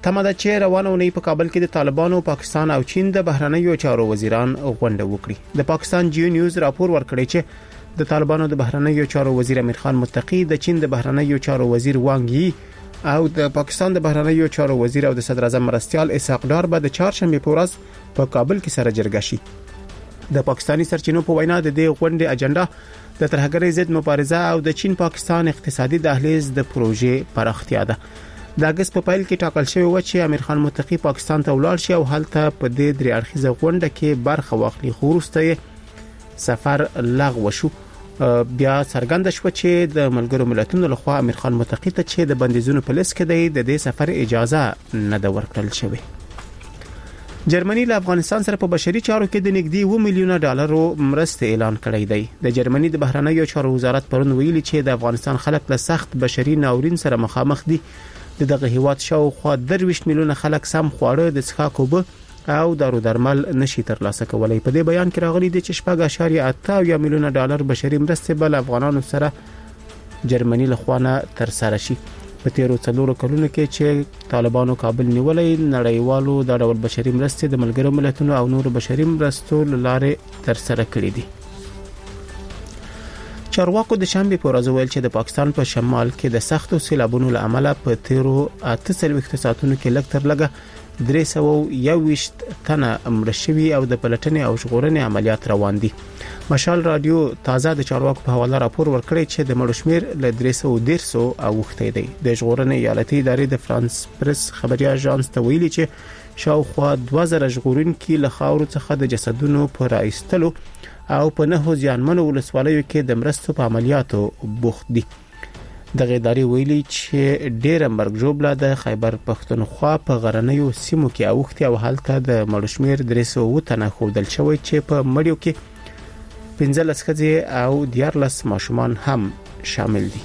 سمه ده چې روانه ونی په کابل کې د طالبانو پاکستان او چین د بهرنیو چارو وزیران غونډه وکړي. د پاکستان جیو نیوز راپور ورکړی چې د طالبانو د بهرنیو چارو وزیر امیر خان متقی د چین د بهرنیو چارو وزیر وانګ یی او د پاکستان د بهرنیو چارو وزیر او د صدر اعظم مرستیال اسحاق ډار به د چهارشنبه په ورځ په کابل کې سره جرګه شي. د پاکستانی سرچینو په وینا د دې غونډې اجنډا د ترهګرۍ ضد مبارزه او د چین پاکستان اقتصادي دهلیز د پروژې پراختیا ده. د اگست په پیل کې ټاکل شوی و چې امیر خان متقی پاکستان ته ولاړ شي او هلته په دې درې اړخیزه غونډه کې برخه واخلي، خو وروسته سفر لغوه شو. بیا څرګنده شو چې د ملګرو ملتونو لخوا امیر خان متقی ته چې د بندیزونو په لیست کې د دې سفر اجازه نه ده ورکړل شوې. جرمني له افغانستان سره په بشري چارو کې د نږدې 2 میلیونه ډالرو مرسته اعلان کړی دی. د جرمني د بهرنیو چارو وزارت پرون ویلي چې د افغانستان خلک له سخت بشري ناورین سره مخامخ دي. دغه هیواد شاوخوا 23 میلیونه خلک سم خواړه د څښاک اوبه او دارو درمل نشي ترلاسه کولای. په دې بیان کې راغلي دي چې 8.8 میلیونه ډالر بشري مرسته بل افغانانو سره جرمني لخوانه تر سره شي. په تیرو 4 کلونو کې چې طالبانو کابل نیولې، نړیوالو د ډول بشري مرستې د ملګرو ملتونو او نور بشري مرستو لاره تر سره کړې دي. چارواکو د شنبه په ورځ ویل چې د پاکستان په شمال کې د سختو سیلابونو له امله په تیرو 48 ساعتونو کې لږ تر لږه 321 تنه مړه شوي او د پلټنې او ژغورنې عملیات روان دي. مشال رادیو تازه د چارواکو په حواله راپور ورکړی چې د مړو شمیر له 310 اوښتی دی. د ژغورنې ایالتي ادارې د فرانس پریس خبري اژانس ته ویلي چې شاوخوا 2000 ژغورونکي له خاورو څخه د جسدونو پر راایستلو او په 9 ځانمنو ولسوالیو کې د مرستو په عملیاتو بوخت دي. د ادارې ویلي چې ډېر مرګ جوړه د خیبر پښتونخوا په غرنیو سیمو کې اوښتي او هلته د مړو شمیر 300 تنه خودل شوی چې په مړیو کې 15 ښځې او 14 ماشومان هم شامل دي.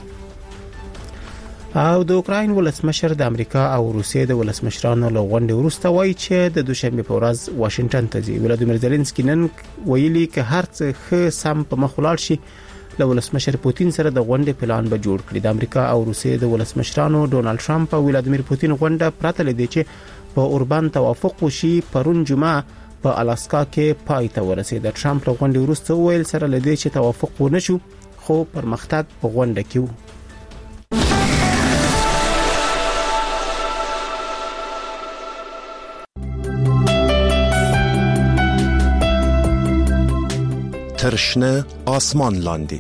او د اوکراین ولسمشر د امریکا او روسیې د ولسمشرانو له غونډې وروسته وایي چې د دوشنبه په ورځ واشنگټن ته ځي. ولادیمیر زيلنسکي نن ویلي چې هر څه ښه سم په مخ ولاړ شي له ولسمشر پوتین سره د غونډې پلان به جوړ کړي. د امریکا او روسیې د ولسمشرانو ډونالد ټرمپ او ولادیمیر پوتین غونډه پرته لدی چې په اوربان توافق وشي پرون جمعه په الاسکا کې پای ته ورسید. ټرمپ له غونډې وروسته ویل سره لدی چې توافق ونه شو خو پرمختګ په غونډه کې و. ترشنه آسمان لاندی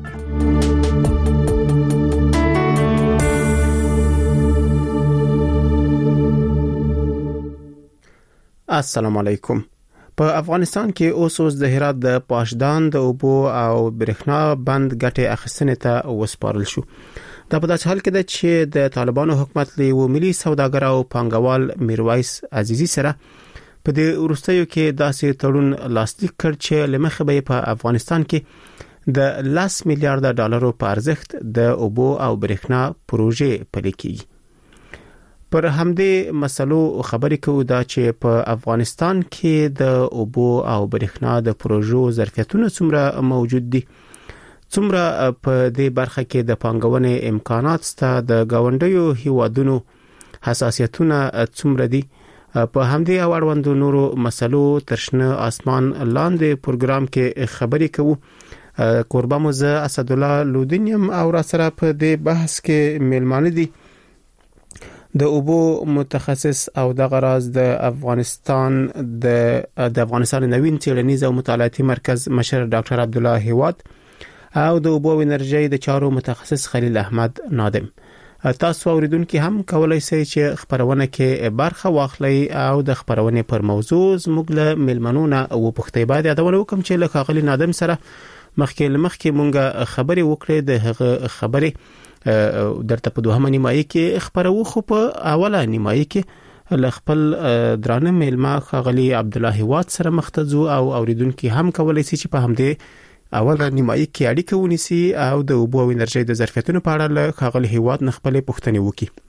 السلام علیکم. په افغانستان کې اوس د هرات د پاشدان د اوبو او برېښنا بند ګټه اخیستنې ته وسپارل شو. دا په داسې حال کې ده چې د طالبانو حکومت له ملي سوداګر او پانګوال میرویس عزیزي سره په دې وروستیو کې داسې تړون لاسلیک کړ چې لمخه به په افغانستان کې د 10 میلیارډ ډالرو په ارزښت د اوبو او برېښنا پروژې پلي کیږي. پر همدې مسلو خبرې کوو دا چې په افغانستان کې د اوبو او برېښنا د پروژو ظرفیتونه څومره موجود دي، څومره په دې برخه کې د پانګونې امکانات شته، د گاونډیو هیوادونو حساسیتونه څومره دي. په همدې او اړوندو نورو مسلو ترشنه آسمان لاندې پروګرام کې خبرې کوو. قربان مزه اسد الله لودینیم او را سره په دې بحث کې میلمانه دي د اوبو متخصص او د غراز د افغانستان نوین څېړنیز او مطالعاتي مرکز مشر ډاکټر عبد الله هیواد او د اوبو انرژي د چارو متخصص خلیل احمد نادم. تاسو اوریدونکو هم کولای شئ چې خبرونه کې برخه واخلئ او د خبرونه پر موضوع زموږ له میلمنونو او پښتې باندې یادونه وکم چې له خاغلی نادم سره مخکې مونږه خبرې وکړې. د هغه خبرې درته په دوهمه نیمایي کې خبرو خو په اوله نیمایي کې ل خپل درانه میلمه خاغلی عبد الله هیواد سره مختزو او اوریدونکو هم کولای شي چې په همدې اوله نیمایي کې اړیکه ونیسي او د اوبو او انرژي د ظرفیتونو په اړه له خاغلی هیواد نه خپل پوښتنې وکړي.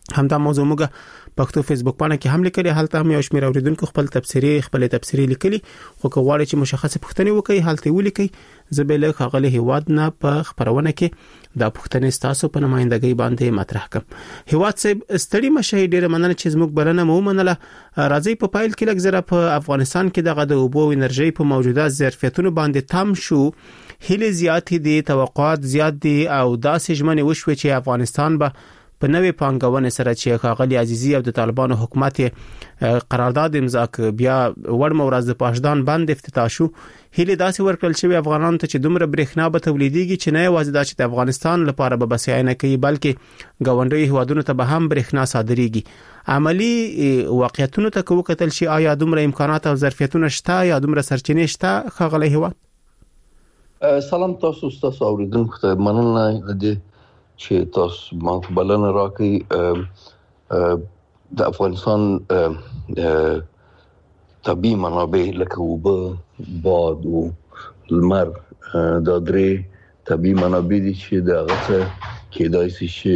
همدا موضوع موږ پښتو فیسبوک باندې کې هم لیکلي، هلته هم یو شمېر اوریدونکو خپل تبصرې لیکلي، خو کوواړي چې مشخصه پوښتنه وکړي هلته ولیکي. زه به له خغلی هیواد نه په خبرونه کې دا پوښتنې تاسو په نمائندګۍ باندې مطرح کوم. هیواد صاحب ستړي مشه ډیره مننه چې زموږ بلنه مو منله. راځي په پایل کې لږ زره په افغانستان کې دغه د اوبو انرژي په موجوده ظرفیتونو باندې تم شو، هلي زیات دي، توقعات زیات دي او داسې ژمنې وشوي چې افغانستان به په نوې پانګونې سره چې خاغلی عزیزي او د طالبانو حکومت قرارداد امضا ک بیا وړم ورځ د پاشدان بند افتتاح شو. هلي داسې ورکړل شوی افغانانو ته چې دومره برېښنا به تولیدېږي چې نه یوازې دا چې د افغانستان لپاره به بسیاینه کوي بلکې ګاونډي هیوادونو ته به هم برېښنا صادرېږي. عملی واقعیتونو ته وکتل شي آیا دومره امکانات او ظرفیتونه شته یا دومره سرچینې شته خاغلی هیواد؟ سلام تاسو اوریدونکو ته مننه دې چې تاسو ما بلنه راکړي. د افغانستان طبي منابع لکه اوبه، باد او لمر دا درې طبي منابع دي چې د هغه کېدای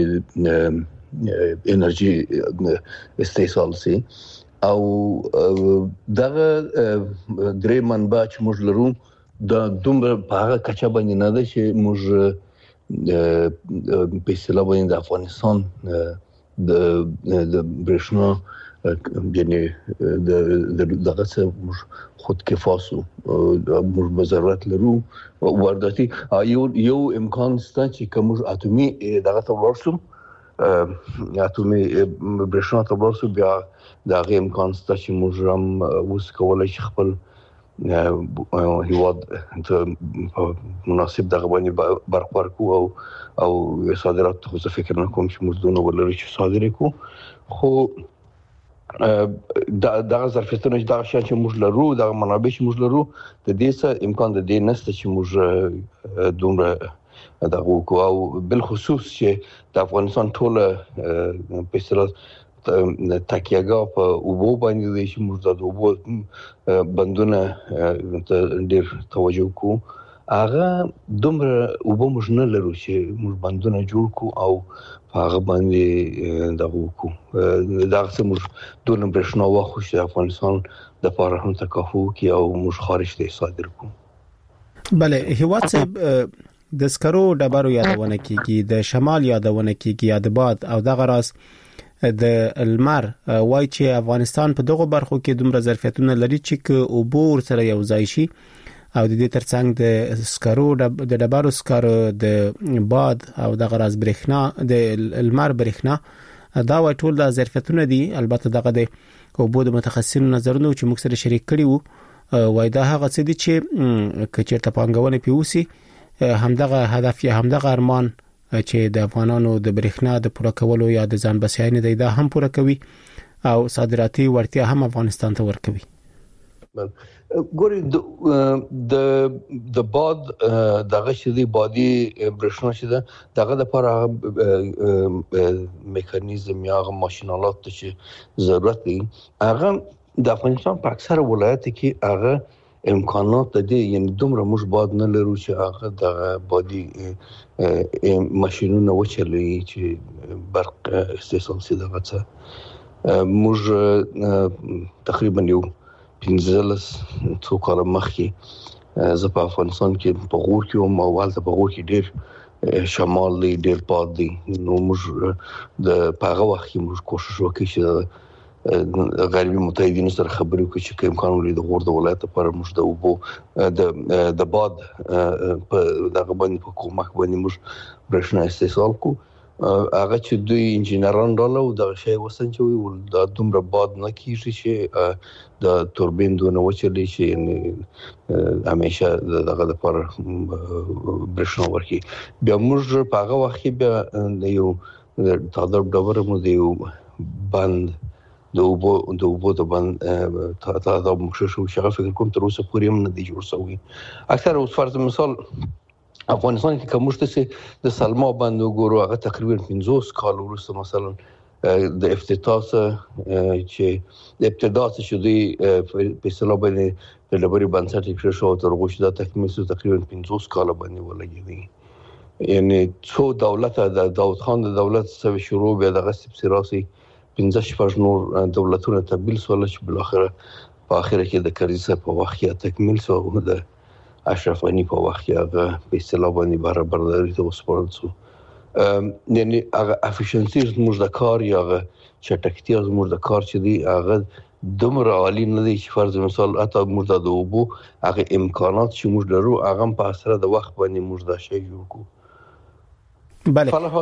شي انرژي استحصال سي او دغه درې منبع چې موږ لرو دا دومره په هغه کچه باندې نه ده چې موږ په اصطلاح باندې د افغانستان د برېښنا یعنی دغه څه خود کفاسو موږ به ضرورت لرو وارداتي یو امکان شته چې کوم اتومي دغه ته ورسوم اتومي برېښنا ته ورسوم بیا دغه امکان شته چې موږ هم اوس کولای شي خپل هیواد ته مناسب دغه باندې برخوار کو او صادرات خو څه فکر نه کوم چې موږ دونه ولرو چې صادر کو، خو دغه ظرفیتونه دغه شان چې موږ لرو دغه منابع چې موږ لرو د دې څه امکان د دې نشته چې موږ دومره دغه کو او بل خصوص چې د افغانستان ټول په اصطلاح تکیهګاه په اوبو باندې دي چې موږ د اوبو بندونه ډېر توجه کوو. هغه دومره اوبو موږ نه لرو چې موږ بندونه جوړ کو او هغه باندې دغه کو دغه څه موږ دونه برېښنا واخو چې افغانستان د لپاره هم تکافو کی او موږ خارج ته صادر کو. بله هیواد صاحب د سکرو ډبرو یادونه کیږي، د شمال یادونه کیږي، یا د باد او دغه راس د المر وای چې افغانستان په دغه برخو کې دومره ظرفیتونه لري چې اوبو سره یو ځای شي او د دې ترڅنګ د سکرو د ډبرو سکرو د باد او دغه راز برېښنا د المر برېښنا دا وای ټول د ظرفیتونه دي. البته دغه د اوبو د متخصصینو نظرونه چې موږ سره شریک کړي وو وای دا هغه څه دي چې کچېرته پانګونه پیوسی همدغه هدف یا همدغه ارمان چې د افغانانو د برېښنا د پوره کولو یا د ځان بسیاینې دا هم پوره کوي او صادراتي ورتیا هم افغانستان ته ورکوي. ګوري د باد دغه چې دی بادي برېښنا چې ده دغه د لپاره میکانیزم یا ماشینالات چې ضرورت دي هغه د افغانستان په اکثره ولایتو کې هغه امکانات دي، یعنی دومره موږ باد نه لرو چې هغه د بادي ماشینونه وچلي چې برق استحصال سي. دغه څه موږ تقریبا یو 15 کال مخکې زه په افغانستان کې په غور کې وم او هلته په غور کې ډېر شمال دی ډېر باد دی، نو موږ د په هغه وخت کې موږ کوشش وکړو چې غربي متحدینو سره خبرې وکړو چې امکان ولري د غور د ولایت لپاره موږ د اوبو د باد په دغه باندې په کومک باندې موږ برېښنا استحصال کو. هغه چې دوی انجینران رااله او دغه شی وسنجوي او د دومره باد نه کیږي چې د توربین دونه وچلي چې همیشه دغه لپاره برېښنا ورکړي. بیا موږ په هغه وخت کې بیا د یو تعداد ډبره مو د یو بند د اوبو د بند تعداد مخشوش او شغه فکر کوم تر اوسه پورې هم نه دی جوړ شوی. اکثر اوس فرض مثال افغانستان کې کومشته سي د سلما بند وګورو هغه تقریبا 50 کال وروسته مثلا د افتتاح چې د ابتدا چې دوی په اصطلاح باندې د لبري بنسټ کې شو تر غوښه د تکمیل تقریبا 50 کال باندې ولګي. یعنی څو دولت د داود خان د دولت سره شروع بیا د غصب سیاسي 15 نور دولتونه تبدیل سول چې بل اخره په اخره کې د کریزه په وخت کې تکمیل شو د اشرف غنی په وخت کې هغه په اصطلاح باندې برابرداري ته وسپارل شو. یعنی هغه افیشنسي زموږ د کار یا چټکتیا زموږ د کار چې دی هغه دومره عالی نه دی چې فرض مثال اته موږ د اوبو هغه امکانات چې موږ لرو هغه په اسره د وخت باندې موږ دا شی جوړ کو.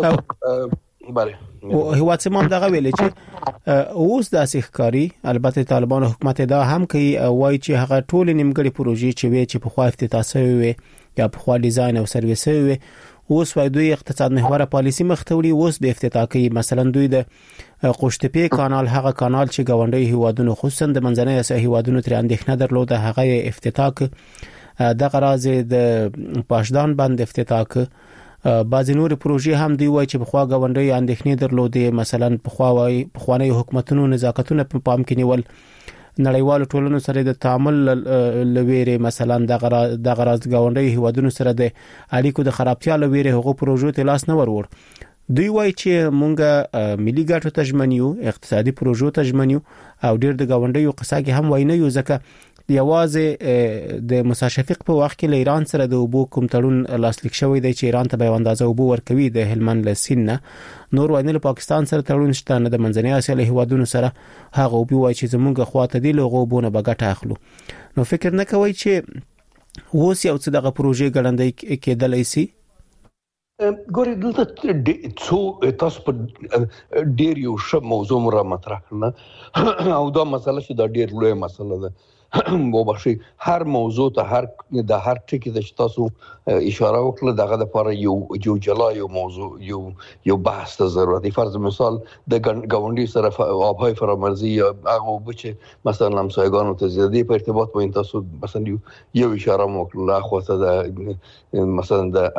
بله او هیواد سیمه دغه ویل چې اوس د سیخکاری البته طالبان حکومت دا هم کوي وای چې هغه ټول نیمګړي پروژې چې وي چې په خوا افتتاح شوی یا په خوا ډیزاین او سرویس وي اوس وای دوی اقتصاد محوره پالیسی مختوري اوس به افتتاح کوي. مثلا دوی د قوشتپی کانال هغه کانال چې گاونډي هیوادونو خصوصا د منځنۍ اسیا هیوادونو تر اندېښنه درلوده هغه افتتاح د غراض د پاشدان بند افتتاح بعض نور پروژې هم دی وای چې په خوا گاونډي اندېښنې درلوده. مثلا په خوانی حکومتونو نزاکتونه په پام کې نیول نړیوال ټولنو سره د تعامل لويره مثلا د غراض گاونډي هیوادونو سره د اړیکو د خرابتیا لويره هغه پروژو ته لاس نه ورور. دوی وای چې مونږه ملي ګټو تجمنیو اقتصادي پروژو تجمنیو او ډیر د گاونډي قصه کې هم وای نه یو ځکه یوازې د مساشفق په وخت کې ایران سره د اوبو کوم تړون لاسلیک شوی دی چې ایران ته به اندازه اوبو ورکوي د هلمند لسین نه نور وای نه پاکستان سره تړون شته نه د منځنۍ اسیا له هیوادونو سره هغه اوبو وای چې زمونږ خواته دی له غوبونه بغټه اخلو. نو فکر نه کوي چې اوس یو څه دغه پروژې ګړندې کېدلای شي. ګورې دلته څو تاسو په ډیر یو ښه موضوع را مطرح کړه او دا مسله چې دا ډیر لوی مسله ده وبخښي هر موضوع ته هر ټکی د تاسو اشاره وکړه دغه لپاره یو جلا یو موضوع یو بحث ته ضرورت دی. فرض مثال د گاونډي سره آبهای فرامرزی یا هغه چې مثلا همسایگانو ته زیاتی په ارتباط با این تاسو مثلا یو اشاره وکړه خاصه د مثلا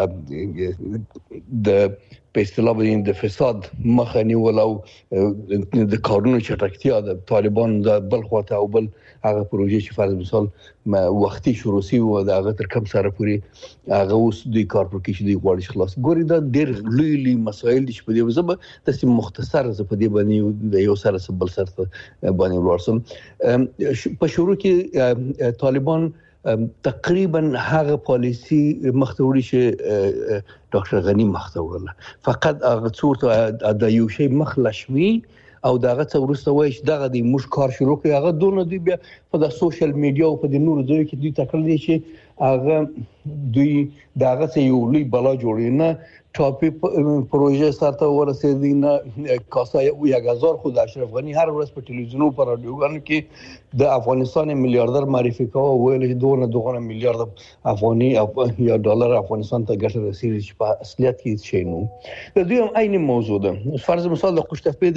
د په اصطلاح باندې د فساد مخه نیول او د کارونو چټکتیا د طالبان د بل خواته او بل هغه پروژې چې فرض مثال وختي شروع شي او د هغه تر کوم سره پوری هغه اوس د کار پر کې چې دی غواړي خلاص. ګوري دا ډېر لوی مسایل دي چې په دې وزبه د مختصر ز په دې باندې د یو سره بل سره باندې ورسم. په شروع کې طالبان تقریبا هغه پالیسی مختوري چې ډاکټر غنی مختورله فقط هغه څورته د یو شی مخلشوي او دغه څورسته وای چې دغه د موږ کار شروع کړي هغه دونه دی بیا په د سوشل میډیا او په د نورو ځایو کې دوی تکل دي چې هغه دوی دغه یو لوی بلا جوړی نه ټاپي پروژه سره ورسېدي نه کاسه یو 1000 خود اشرف غنی هر ورځ په ټلویزیونو پر رادیوګانو کې د افغانستان میلیارډر معرفي کوي ویل چې دوه میلیارډ افغاني یا ډالر افغانستان ته ګټه رسیدي چې په اصلیت کې شي نو د دوی هم عین موضوع ده. فرض مثال د قشتفی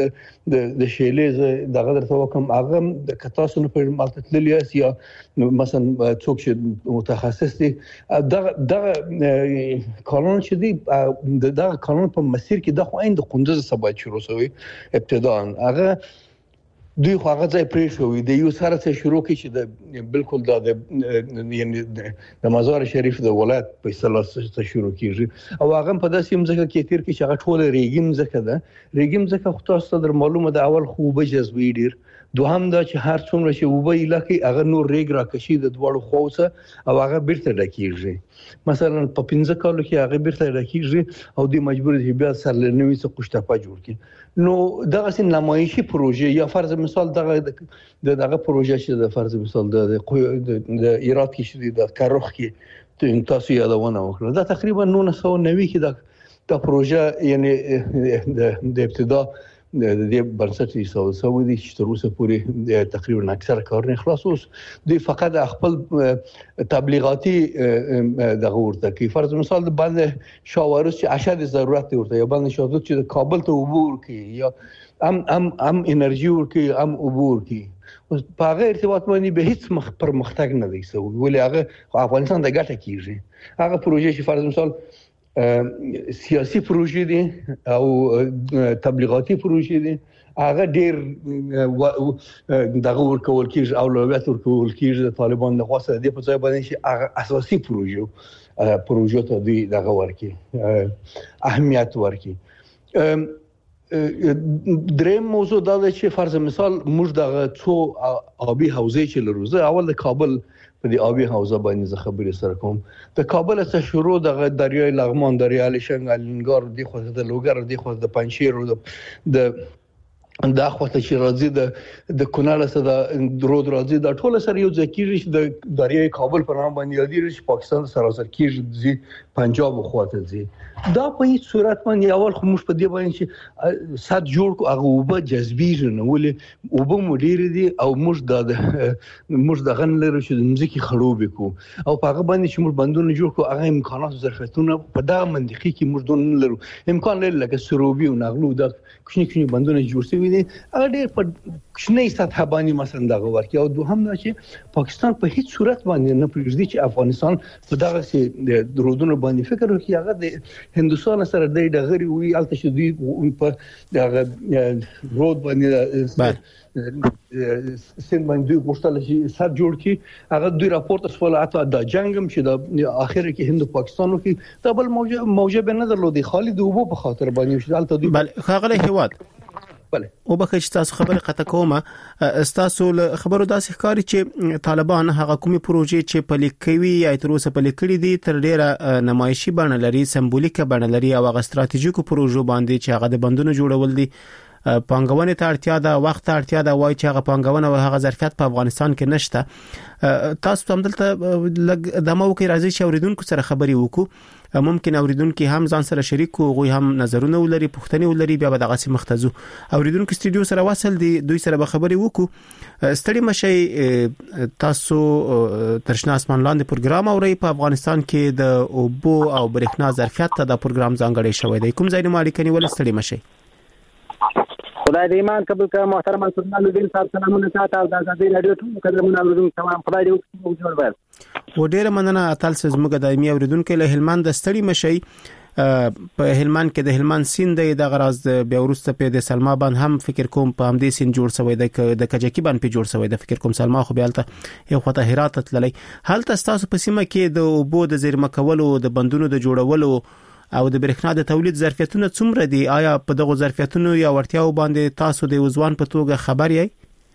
د شیلې دغه درته وکم هغه د کتاسو په مالتتلیاس یا مثلا څوک چې متخصص دي دغه قانون چې دی د قانون په مسیر کې د خو عین د قندوز سبا شروع شوی ابتداء هغه دوی خو هغه ځای پرې شوی د یو سره څخه شروع کی چې د بالکل د یعنی د مزار شریف د ولایت په اصطلاح څخه شروع کیږي او هغه په داسې مزه کې تیر کې چې هغه ټول ریګیم ځکه ده ریګیم ځکه خو تاسو ته معلومه ده اول خو به جذبي ډیر دوهم دا چې هر څومره چې وبې لکه هغه نور ریګ راکشي د دوړو خوسه او هغه بیرته ډکیږي مثلا په 15 کالو کې هغه بیرته ډکیږي او د مجبور دي بیا سرلنوي څخه قشتپا جوړ کړي. نو دغه سین نمایشي پروژه یا فرض مثال دغه پروژه چې د فرض مثال د ایراد کې شوی د کاروخ کې تاسو یادونه وکړه دا تقریبا 1990 کې دا پروژه یعنی د ابتدا د دې بنسټي سوي دي چې تر اوسه پورې تقریبا اکثر کارونه خلاص اوس دوی فقط خپل تبلیغاتي دغه ورته کې فرض مثال د باندې شاورس چې اشد ضرورت ورته یا باندې شاوت چې کابل ته عبور کې یا ام انرژي ورکې ام عبور کې اوس په هغه ارتباط باندې به هیڅ پرمختګ نه دی سوي ولې هغه افغانستان د ګټه کیږي هغه پروژه چې فرض مثال سیاسي پروژې دي او تبلیغاتي پروژې دي هغه ډیر دغه ورکول کیږي اولویت ورکول کیږي د طالبان د خاصه د په ځای باندې چې هغه اساسي پروژې پروژو ته دی دغه ورکی اهمیت ورکی. دریم موضوع دا چې فرض مثال موږ دغه څو آبي حوزې چې لرو، زه اول د کابل په دې آبي حوزه باندې خبرې سره کوم. د کابل څخه شروع د دریای لغمان، دریای الشنګ، الینګار، دی خو د لوګر، دی خو د پنجشیر، د دا خواته چې راځي د کونړ سره د درود راځي، د ټول سره یو ځکه چې د دریای کابل په نام باندې یادېږي چې پاکستان سره سره کېږي پنجاب خواته ځي. دا په هیڅ صورت باندې اول خو موږ په دې باندې چې سات جوړ کو هغه وبه جذبي نه ولې وبه مدیر دي او موږ د غن لرو چې د مزکی خړوب کو او په هغه باندې چې موږ بندونه جوړ کو هغه امکانات او ظرفیتونه په دا منطقي کې موږ دون لرو. امکان لري لکه سروبي او نغلو د کوچني بندونه جوړ شوي دي، هغه ډېر په کوچني سطح باندې مثلا دغه ورکی. او دوهم دا چې پاکستان په هیڅ صورت باندې نه پرېږدي چې افغانستان په دغه سي درودونو باندې فکر وکړي. هغه د هندوستان سره د ډغري وی الته چې دوی په دغه رود باندې سند باندې غوښتل چې سات جوړ کی. هغه دوی راپورټ اسول اته د جنگم چې د اخر کې هند او پاکستانو کې د بل موجب نه درلودي خالد وبو په خاطر باندې چې الته دوی بل خاغله هواد بله او بخښ تاسو خبره قطع کوم. تاسو خبرو داسې ښکاري چې طالبان هغه کومي پروژې چې په لیکوي یا تر اوسه په لیکلي دي تر ډیره نمایشي بڼه لري، سمبولیکه بڼه لري او هغه ستراتیژیکو پروژو باندې چې هغه د بندونو جوړول دي، پانګونې ته اړتیا ده، وخت ته اړتیا ده، وای چې هغه پانګونه او هغه ظرفیت په افغانستان کې نشته. تاسو هم دلته لګ دمو کې راځي چې اوریدونکو سره خبري وکړو. ممکن اوریدونکو هم ځان سره شریک کو، غوي هم نظرونه ولري، پوښتنې ولري، بیا به دغه سي مختزو اوریدونکو استودیو سره وصل دي، دوی سره به خبري وکړو. ستړي مشي تاسو ترشنا اسمان لاندې پروګرام اوري په افغانستان کې د اوبو او برېښنا ظرفیت ته د پروګرام ځانګړی شوی دی. کوم ځای نه مالک نیول ستړي مشي؟ خدای دې ایمان قبول کړه. محترم سلطان الدین صاحب سلامونه تاسو او د آزادۍ رادیو ټول مقدمونه اوریدونکو تمام خدای دې وکړي جوړ وای. و ډیره مننه تاسو زموږ دایمي اوریدونکو له هلمند ستړي مشي. په هلمند کې د هلمند سیند د غراز بیا ورسته په د سلما باندې هم فکر کوم په همدې سیند جوړ شوی د کجکی باندې په جوړ شوی د فکر کوم سلما خو بیالته یو خطه هرات تللی. هلته تاسو په سیمه کې د اوبو د زیرمه کولو، د بندونو د جوړولو او د برېښنا د تولید ظرفیتونه څومره دي؟ آیا په دغه ظرفیتونو یا ورتیاو باندې تاسو د وزوان په توګه خبر یې؟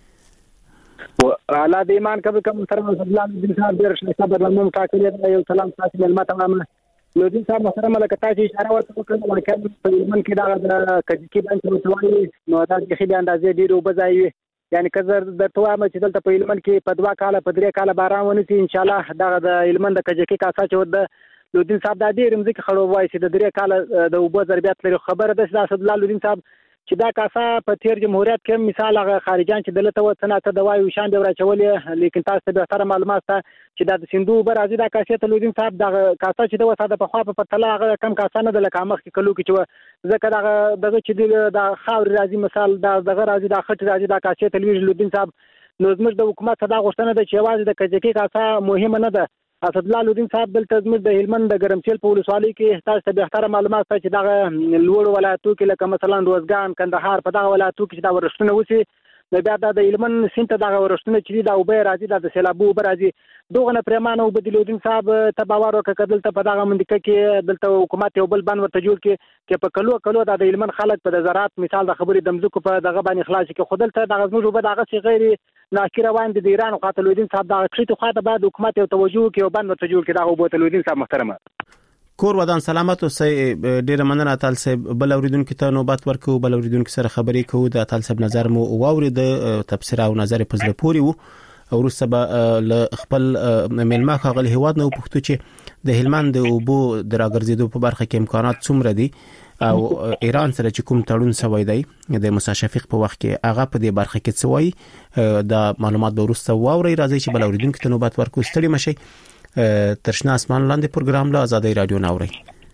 اعلی د ایمان قبل کوم سره الله دې صاحب ډیر ښه خبر لمم ټاکلې یو سلام تاسو ملما تمام نو دې صاحب سره ملک تاسو اشاره ورته وکړه چې په من کې دا کجکی باندې وتوایي نو دا د خې اندازې ډیرو بځایي، یعنی کزر د توامه چې دلته په علمن کې په 2 کاله په 3 کاله باران ونسي ان شاء الله دا د علمن د کجکی کاسا چې ود لودین صاحب د دې رمزي کې خړو وای چې د 3 کاله د اوبو ضربیات لري. خبره ده چې اسد الله لودین صاحب چې دا کاسا په تیر جمهوریت کې مثال هغه خارجان چې دلته وڅنه ته دوای وشان دی راچولې، لیکن تاسو به تر معلومات چې دا د سندو برازي دا کاسه ته لودین صاحب دا کاسا چې د وساده په خوا په پتلا هغه کم کاسا نه د لکه مخ کې کلو کې چې ځکه دغه چې د خاور راځي مثال دغه راځي د خټ راځي دا کاسه ته لودین صاحب نو زموږ د حکومت دا غوښتنه ده چې आवाज د کجکی کاسا مهمه نه ده. اسد الله لودین صاحب دلته زموږ د هلمند د ګرمسیل په ولسوالۍ کې تاسو ته به اختر معلومات چې دا لوړ ولایتو کې لکه مثلا روزګان، کندهار په دغه ولایتو کې دا ورښتونه وسی نو بیا د هلمند سینټ دغه ورښتونه چې دا وبې راځي د سیلابو وبې راځي دوغه نه پرمانه وبدلودین صاحب ته باور وکړه دلته په دغه منډه کې دلته حکومت یو بل باندې ورته جوړ کې په کلو د هلمند خلک په زراعت مثال د خبرې دمزکو په دغه باندې خلاص کې خودلته دغه زموږ وبې دغه سی غیر ناکره وان د ایران قاتلودین صاحب دغه کړي خو ته بعد حکومت یو توجه کې او باندې ورته جوړ کې دغه بوتلودین صاحب محترمه کور ودان سلامت اوسئ. ډیره مننه تاسو صاحب. بل اوریدونکو ته نوبت ورکو، بل اوریدونکو سره خبرې کوو. د تاسو صاحب نظر مو واورید، تفسیر او نظر په زړه پوري وو. ورسته به ل خپل ملما خغل هواد نو پښتو چې د هلمند د اوبو د راګرځېدو په برخه کې امکانات څومره دي او ایران سره چې کوم تړون شوی دی د موسی شفیق په وخت کې هغه په دې برخه کې څه وایي دا معلومات به ورسته واوري. راځي چې بل اوریدونکو ته نوبت ورکو. ستړي مشي. ترشنا اسمان لاندې پروګرام له آزادۍ رادیو ناوړي.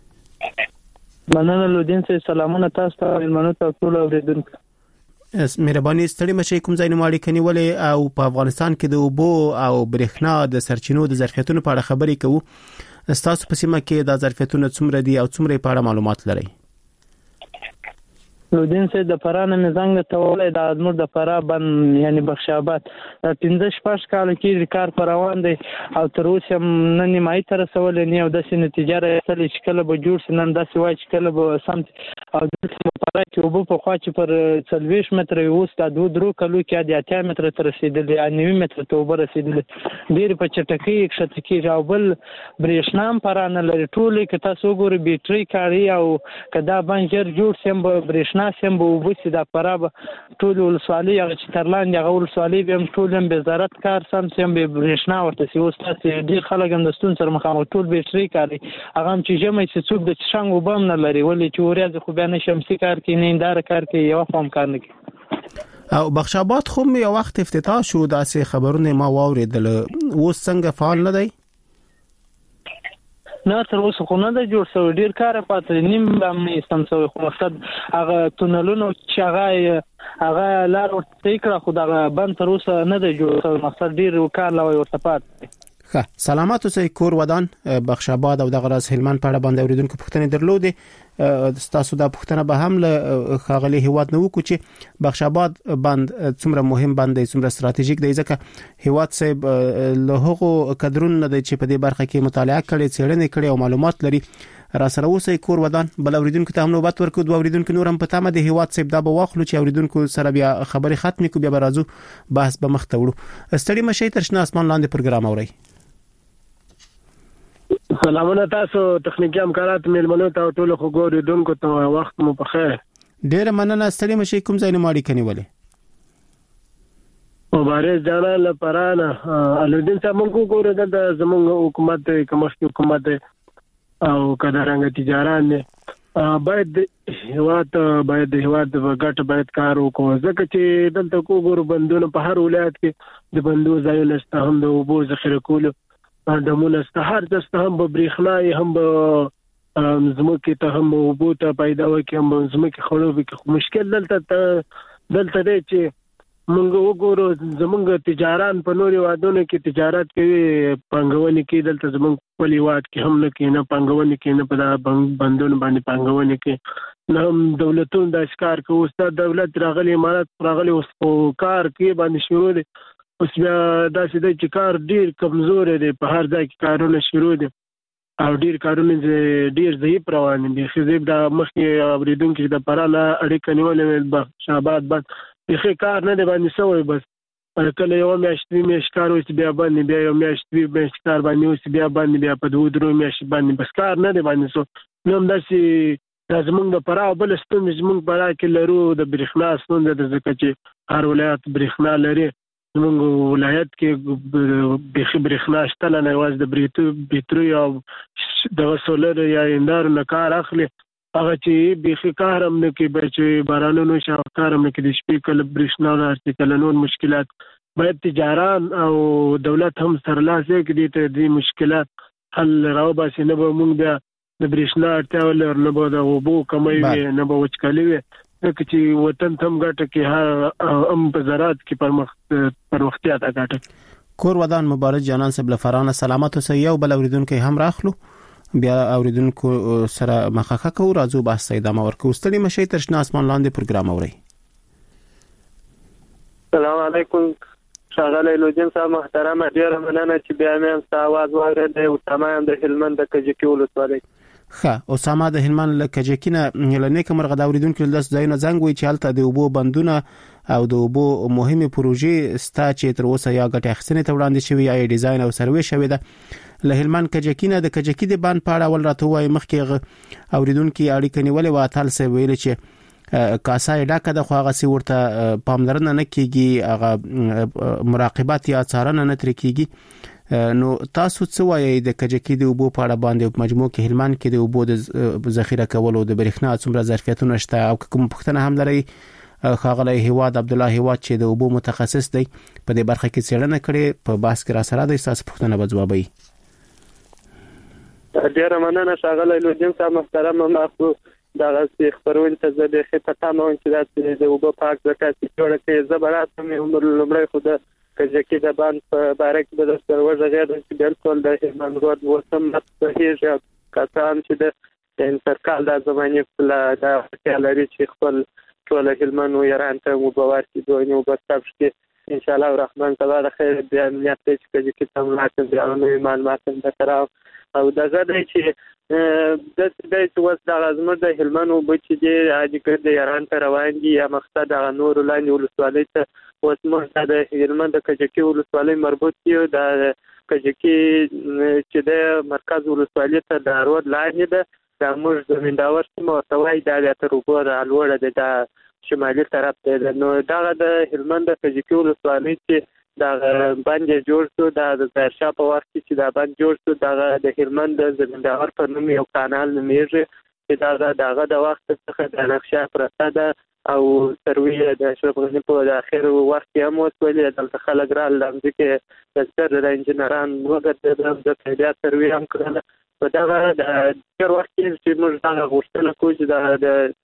مننه لودین سي سلامونه تاسو ته ملمنو ته ټول اوریدونکو. مهرباني ستړي مشي. کوم ځای نه مالک نیولې او په افغانستان کې د اوبو او برېښنا د سرچینو د ظرفیتونو په اړه خبرې کوو. تاسو په سیمه کې د ظرفیتونو څومره دي او څومره په اړه معلومات لرئ؟ لودین سه د فرانه مزنګ ته ولې د ادمور د فرا بند یعنی بخش آباد 15 کال کې کار پر روان دی او تر اوسه نه نیمایي تر رسول نه او د سې نتیجه راځي چې کله به جوړ سنن داسې وای چې کله به سم او د فرا کې وبو په خوا چې پر 40 متر اوس د 2 کلو کې د 80 متر تر رسیدلی 90 متر ته وبر رسیدلی ډیر په چټکی کښته کې او بل برېښنا پرانه لري ټول کې تاسو ګوري بیټری کاری او کدا بنجر جوړ سم برېښنا سم به وبسي د فراب ټول ولسوالۍ هغه چې ترلاندې هغه ولسوالۍ به ټول هم وزارت کار سم به برېښنا ورته سی اوس تاسو ډیر خلک هم د ستون سره مخامخ ټول بیټری کاری هغه هم چې جمعي چې څوک د څنګه وبم نه لري ولې چې ورځ خو بیا نه شمسي کار کوي نه اندار کار کوي یو فهم کار نه کوي او بخش آباد خو یو وخت افتتاح شو داسې خبرونه ما واوریدل اوس څنګه فعال نه دی نه تر اوسه خو نه د جوړ شوی ډیر کار پاتې نیم هم نه استم شوی خو مقصد هغه تونلونو چې هغه لار ورته کړه خو دا بند تر اوسه نه دی جوړ شوی مقصد ډیر کار لا ورته پاتې ښه سلامات اوسئ کور ودان بخش آباد او د غراس هلمند په اړه باندې اوریدونکو پوښتنې درلودې تاسو دا پوښتنه به هم له خاغلی هیواد نه وکړو چې بخش آباد بند څومره مهم بند دی څومره ستراتیژیک دی ځکه هیواد صاحب له هغو کډرونو نه دی چې په دې برخه کې مطالعه کړي څېړنې کړي او معلومات لري را سره اوسئ کور ودان بل اوریدونکو ته هم نوبت ورکړو دوه اوریدونکو نور هم په تمه د هیواد صاحب دا به واخلو چې اوریدونکو سره بیا خبرې ختمې کو بیا به راځو بحث به مخ ته وړو ستړي مشي تر شنه اسمان لاندې پروګرام اوري سلامونه تاسو تخنیکی همکارات میلمنو ته ټول خو ګوریدونکو ته وخت مو په خیر ډیر مننه ستړي مشي کوم ځای نه ماړي کني ولې مبارز جانا لپاره الودین صاحب موږ ګورو د زموږ حکومت کمشتي حکومت او کډرنګ تجارت نه باید هیواد وګټ باید کار وکړو ځکه چې دلته کو ګورو بندونه په هر ولایت کې د بندو ځایونه شته هم د اوبو ذخیره کولو دمونه هر دسته هم به برېښنا هم به زموږ ته هم اوبو ته پیدا وکړي هم زموږ خړو کې مشکل دلته دی چې موږ وګورو زموږ تجاران په نوري وادونو کې تجارت کوي پنګونې کې دلته زموږ په لیواد کې هم نه کې نه پنګونې کې نه په بندونو باندې پنګونې کې نه هم دولتونو د اشکار کوي استاد دولت راغلي امارات راغلي اوس کار کې باندې شروع دي اوس بیا داسې دی چې کار ډیر کمزور دی په هر ځای کې کارونه شروع دي او ډیر کارونه ډیر ضعیف روان دي خزیب د مخکې اوریدونکو د پراله اړیکه نیولې بخش آباد بس یخه کار نه دی باندې سوی بس کله یو میاشت کار اوس بیا باندې بیا یو میاشت کار باندې اوس بیا باندې بیا په 2 میاشت باندې بس کار نه دی باندې سو نو داسې زمونږ د پرا بل ستون زمونږ پرا کې لرو د برېښنا ستون د ځکه چې هر ولایت برېښنا لري زمونږ ولایت کې بخي برېښنا شته نه واز د بیټری او د سولر یا اندار نه کار اخلي هغه چې بخي کار هم نه کې بچي بارانونو شاوکار هم نه کې د شپې کله برېښنا نه کله نور مشکلات باید تجاران او دولت هم سرلاسه کې دي د مشکلات حل راوباسي نه به مونږ بیا د برېښنا اړتیا ولر نه به د اوبو کمی نه به وچکالي وي ځکه چې وطن ته هم ګټه کې هم په زراعت کې پرمختیا ته ګټه کور ودان مبارک جانان صاحب لفرانه سلامت اوسئ یو بل اوریدونکو هم راخلو بیا اوریدونکو سره مخاخه کو راځو بحث ادامه ورکو ستړي مشي تر شنه اسمان لاندې پروګرام اوري السلام علیکم ښاغلی لودین صاحب محترمه ډیره مننه چې بیا مې هم آواز واورېدی او تمام د هلمند د کجکي ولسوالۍ ښه اسامه د هلمند له کجکینه لنیک مرغه د اوریدونکو له ځایونه زنګ وی چې هلته د اوبو بندونه او د اوبو مهمه پروژې ستا چې تر اوسه یا ګټه اخیستنې ته وړاندې شوی یا ډیزاین او سروې شوی ده له هلمند کجکینه د کجکی د بند په اړه ول راته وای مخکې اوریدونکو اړیکه نیولې و تل سه ویل چې کاسای ډاکه د خو هغه سی ورته پاملرنه نه کیږي هغه مراقبت یا څارنه نه تر کیږي نو تاسو څه وایي د کجکی د اوبو په اړه باندې په مجموع کې هلمند کې د اوبو د ذخیره کولو د برېښنا څومره ظرفیتونه شته او کوم پوښتنه هم لري خاغلی هیواد عبد الله هیواد چې د اوبو متخصص دی په دې برخه کې څېړنه کړې په بحث کې را سره د تاسو پوښتنه به جوابوي ډیره مننه ښاغلی لودین صاحب محترم ماخو دا غوښتي خبرونه ته زه د خطه نو چې د اوبو پاک زکات جوړه کې زبرات هم لمړی خو د کجکی د باندې په باره کې د سروژ غیر چې بالکل د هلمند روډ وسم متهیږي کسان چې د ان سرکال د زمانه د لري چې خپل ټول هلمند ایران ته مبارک دوی نو بستاب شي ان شاء الله الرحمن تعالی خیر د امنیت چې کتاب راځي د نوې معلومات د او دا زده چې د دې وس د ازمر د هلمند او بچي د اجګر د ایران ته روان دي یا مقصد د نور لاندې ولسوالۍ ته وسمه د هلمند د کجکی ولسوالۍ مربوط دی د کجکی چې د مرکز ولسوالۍ ته د روډ لاندې ده د موږ زمینداور سیمه توای د تر وګوره الوړه د شمالي طرف ته نو دا د هلمند د کجکی ولسوالۍ چې دا باندې جوړ شو د ځارشا په وخت کې چې دا باندې جوړ شو د هلمند د زمینداور په نوم یو کانال نومیږي چې دا د وخت څخه د نقشه پرته ده او سروي د اشرف غني په اخر وخت کې هم وسولې د خلک را لمځي کې د ستر د انجنيران وګړي د پیډیا سروي هم کړل په دا د هر وخت چې موږ دا غوښتنه کوو چې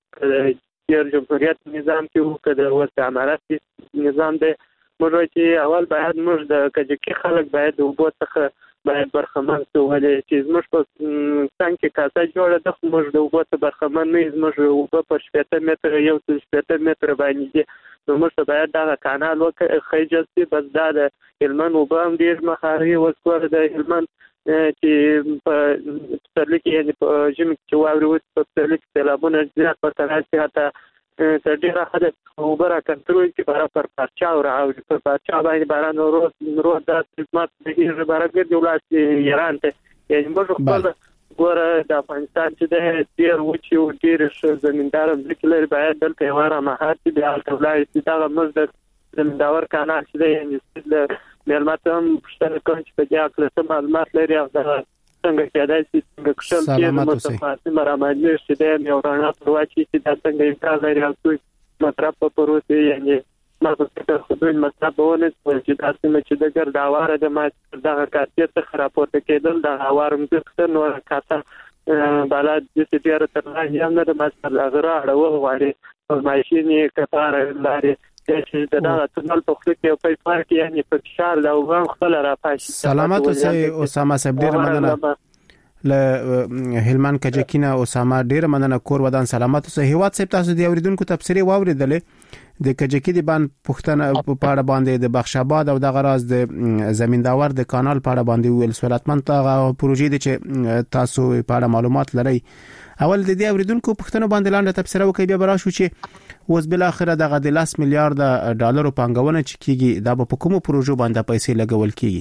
د جمهوریت نظام کې وکړو د امارات نظام د موږ چې اول باید موږ د کجکی خلک باید د وبو څخه باید برخمن شو ولې چې موږ په څنګه کاسه جوړه د موږ د وبو څخه برخمن نه موږ وبو په 70 متر یو 70 متر باندې نو موږ باید دا کانال خېجسي بس دا د هلمند وبو هم ډیر مخاري وسور د هلمند چې په سترلي کې یعنی په ژمي کې واوري وي په سترلي کې سیلابونه زیات پرته راځي حتی تر ډیره حد وبره کنټرول کې برابر پر پارچا او راوړي پر پارچا باندې باران ورو د خدمت د هیڅ برابر دی ولاسي ایران ته یعنی موږ خپل ګوره د افغانستان چې د ډیر وچی او ډیر زمیندار ځکه باید دلته یواره مهارت دی او تولای چې دا موږ د زمینداور کانال چې د یعنی د معلوماتم پښتنه کوم چې په دې اړه څه معلومات لري او دا څنګه کېدای شي څنګه کښل کې متفاوت مرامل شي د یو رڼا پرواچی چې دا څنګه امکان لري او څه مطلب په پروسه یعنی مطلب چې خپل مطلب ونه چې تاسو چې د ګرداواره د ما د کارتیت خرابوته کېدل د هوارم څخه نور کاته بالا د سپیره تر نه هم د ماستر اغرا اړه وغواړي او ماشيني کفاره لري چې دا تنل په خپل کې په پارک یعنی په شهر دا وګم خپل را پاش سلامات اوسې اسامه صاحب ډیر مننه له هلمند کجکینا اسامه ډیر مننه کور ودان سلامات اوسې هیواد صاحب تاسو دی اوریدونکو تفسیری واوریدلې د کجکی دی باندې پښتنه په اړه باندې د بخش آباد او د غراز د زمینداور د کانال په اړه باندې ویل سہولتمند پروژې دي چې تاسو په اړه معلومات لرئ اول د دې اوریدونکو پښتنو باندې لاندې تفسیر وکړي بیا براشو چې اوس بل اخره دغه د 10 میلیارډ ډالر پانګونه چې کیږي دا په کومو پروژو باندې پیسې لګول کیږي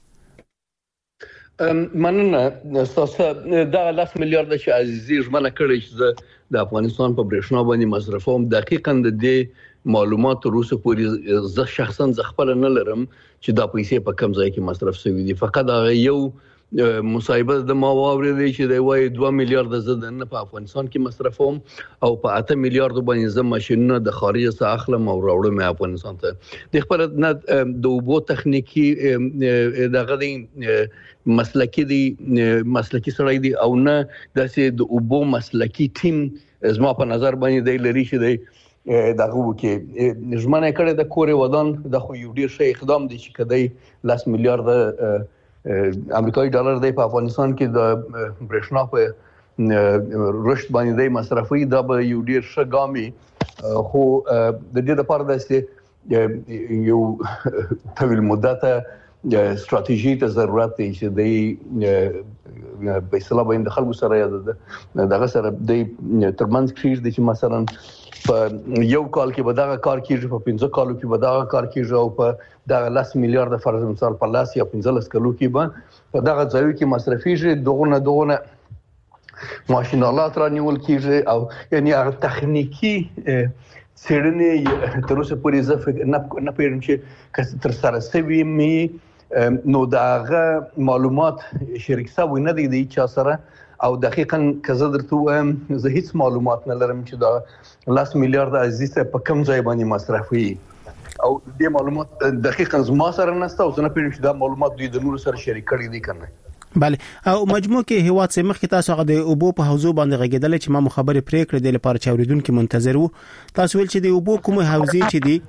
مننه تاسو دا 10 میلیارډ چې عزیزي ژمنه کړې چې د افغانستان په برېښنا باندې مصرفوم دقیقاً د دې معلومات روسه پورې زه شخصا خپل نه لرم چې دا پیسې په کم ځای کې مصرف شوي دي فقط هغه یو مصايبه د ما واورېدل چې د وای 2 میلیارډ زده نه په افغانستان کې مصرفوم او په 8 میلیارډ باندې زم ماشينونه د خارج څخه اخلم او راوړم افغانستان ته د خپل د وبو تخنیکی دغه دی مسلکی سړی دی او نه د وبو مسلکی ټیم زما په نظر باندې دی لري چې دی دغه وکي ژمنه کړې د کورې ودان د خو یو ډیر شي اقدام دي چې کدی 10 میلیارډ امریکایي ډالر دی په افغانستان کې د برېښنا په رشد باندې دی مصرفي دا به یو ډیر ښه ګامي خو د دې لپاره د یو طویل مدته استراتیژي ته ضرورت دی چې دی په اصطلاح باندې خلکو سره دغه سره د ترمنځ کړي دي چې مثلا په یو کال کې به دا کار کیږي په 15 کالو کې به دا کار کیږي او په دا 10 میلیارډ فرض مثال په لاس یا 15 کالو کې به په دغه ځای کې مصرفيږي دغه ماشینالات رانیول کیږي او یعنی هغه تخنیکی څېړنې تر اوسه پورې زه نه پېژنم چې تر سره سوي می نو داغه معلومات شریک سوي نه دي چې سره او دقیقاً کزه درته وایم زه هیڅ معلومات نه لرم چې دا 10 میلیارډ عزیزه په کوم ځای باندې مصرفي او دې معلومات دقیقاً زما سره نشته او زه نه پېژنم چې دا معلومات دوی د نور سره شریک کړي دي کنه بله او مجموع کې هیواد سیمه کې تاسو هغه د اوبو په حوزه باندې غږیدل چې ما مخابره پرې کړې د لپاره چوریدونکو منتظر وو تاسو ویل چې د اوبو کوم حوزه چې دي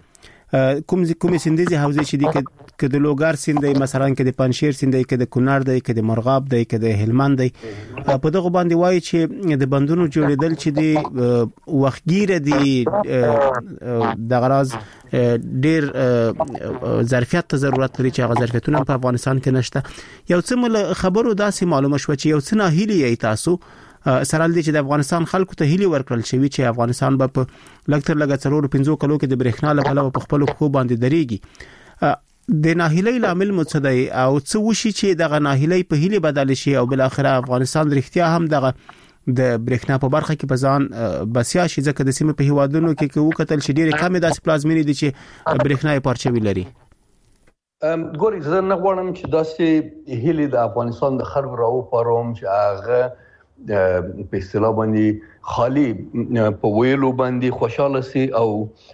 کومې سیندیزي حوزې چې دي کې د لوګر سیند دی مثلا کې د پنشیر سیند دی کې د کونړ دی کې د مرغاب دی کې د هلمند دی په دغه باندې وایي چې د بندونو جوړېدل چې دی وختګیره دی د غراض ډیر ظرفیت ته ضرورت لري چې هغه ظرفیتونه په افغانستان کې نشته. یو څه خبرو داسې معلومه شو چې یو څه ناهیلي یې تاسو سره دي چې د افغانستان خلکو ته هیلي ورکړل شوی چې افغانستان به په لګتر لګ 4-5 کلو کې د برېښنا لپاره په خپل خو باندې درېږي. د ناهیلۍ لامل متصدی او څه وشي چې دغه ناهیلۍ په هیلي بدل شي او بل اخر افغانستان رښتیا هم دغه د برېښنا په برخه کې بزان بسیا شي ځکه د سیمه په هیوادونو کې وکتل چې ډېر کم داسې پلازمینې دي چې برېښنا یې پارچوي لري. ګوري زه نه غواړم چې داسې هیلي د افغانستان د خلکو راو پاروم چې هغه په اصطلاح باندې خالی په ویلو باندې خوشاله سي او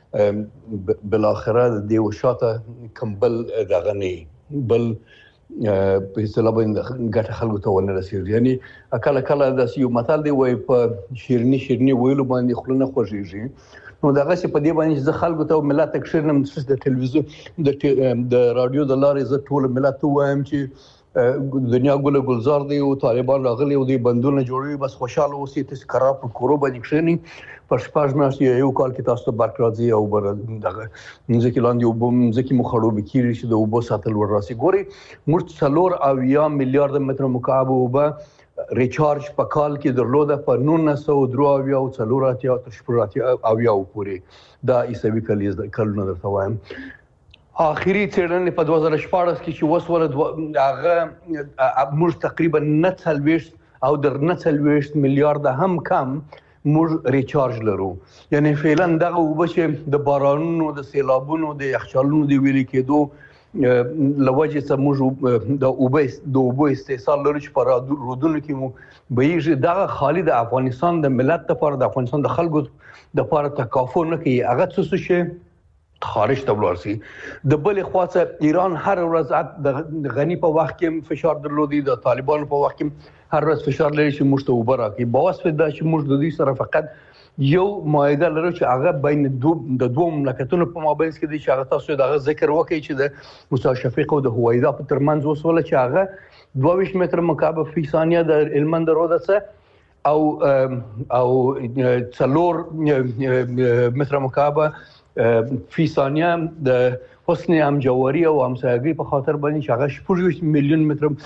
بل اخره د دیو شاته کمبل دغه نه بل په اصطلاح باندې ګټه خلکو ته ونه رسیږي. یعنی کله د یو مثال دی وای په شیرنی ویلو باندې خلونه خوږیږي. نو دغه څه په دې باندې چې خلکو ته ملت تکشرنم د ټلویزیون د رادیو د لارې ز ټول ملت وایم چې دنیا ګل گلزار دی او طالبان راغلي او دی بندونه جوړوي بس خوشاله اوسئ تاسو قرار په کورو باندې کښینی پر شپږ میاشتې یو کال کې تاسو ته برکرازي او بر دغه ځکه لاندې او ځکه مخړو بکیری چې د وبو ساتل وراسي. ګوري موږ 4 میلیارډ متر مکعب وبا ریچارج په کال کې درلوده په 1903 او 4 او پورې دا ایسوي کلونه درته وایم. اخیری څېړنې په 2014 کې چې وسوله هغه موږ تقریبا 49 او در 49 میلیارډ هم کم موږ ریچارج لرو. یعنی فعلا دغه وبشه د بارانونو د سیلابونو د یخچالونو د ویلي کېدو لوجه څخه موږ د اوبو استحصال لرو چې پر رودونو کې مو بهیږي. دغه خالي د افغانستان د ملت لپاره د افغانستان د خلکو د لپاره تکافو نه کوي. هغه څه شي خارج ته ورسي. د بل خواصه ایران هر ورځ د غنی په وخت کې فشار درلودي د طالبانو په وخت کې هر ورځ فشار لري چې موږ ته وبره کوي. باوسه دا چې موږ د دې سره فقط یو معاهده لرو چې هغه بین د دوه مملکتونو په مابین کې دي چې هغه تاسو دغه ذکر وکړي چې د موسی شفیق او د هویدا په ترمنځ وسوله چې هغه 22 متر مکعب فی ثانیه د هلمند رودڅه او 4 متر مکعب فی ثانیه د حسن همجواری او همسایگی په خاطر باندې چې هغه 16 میلیون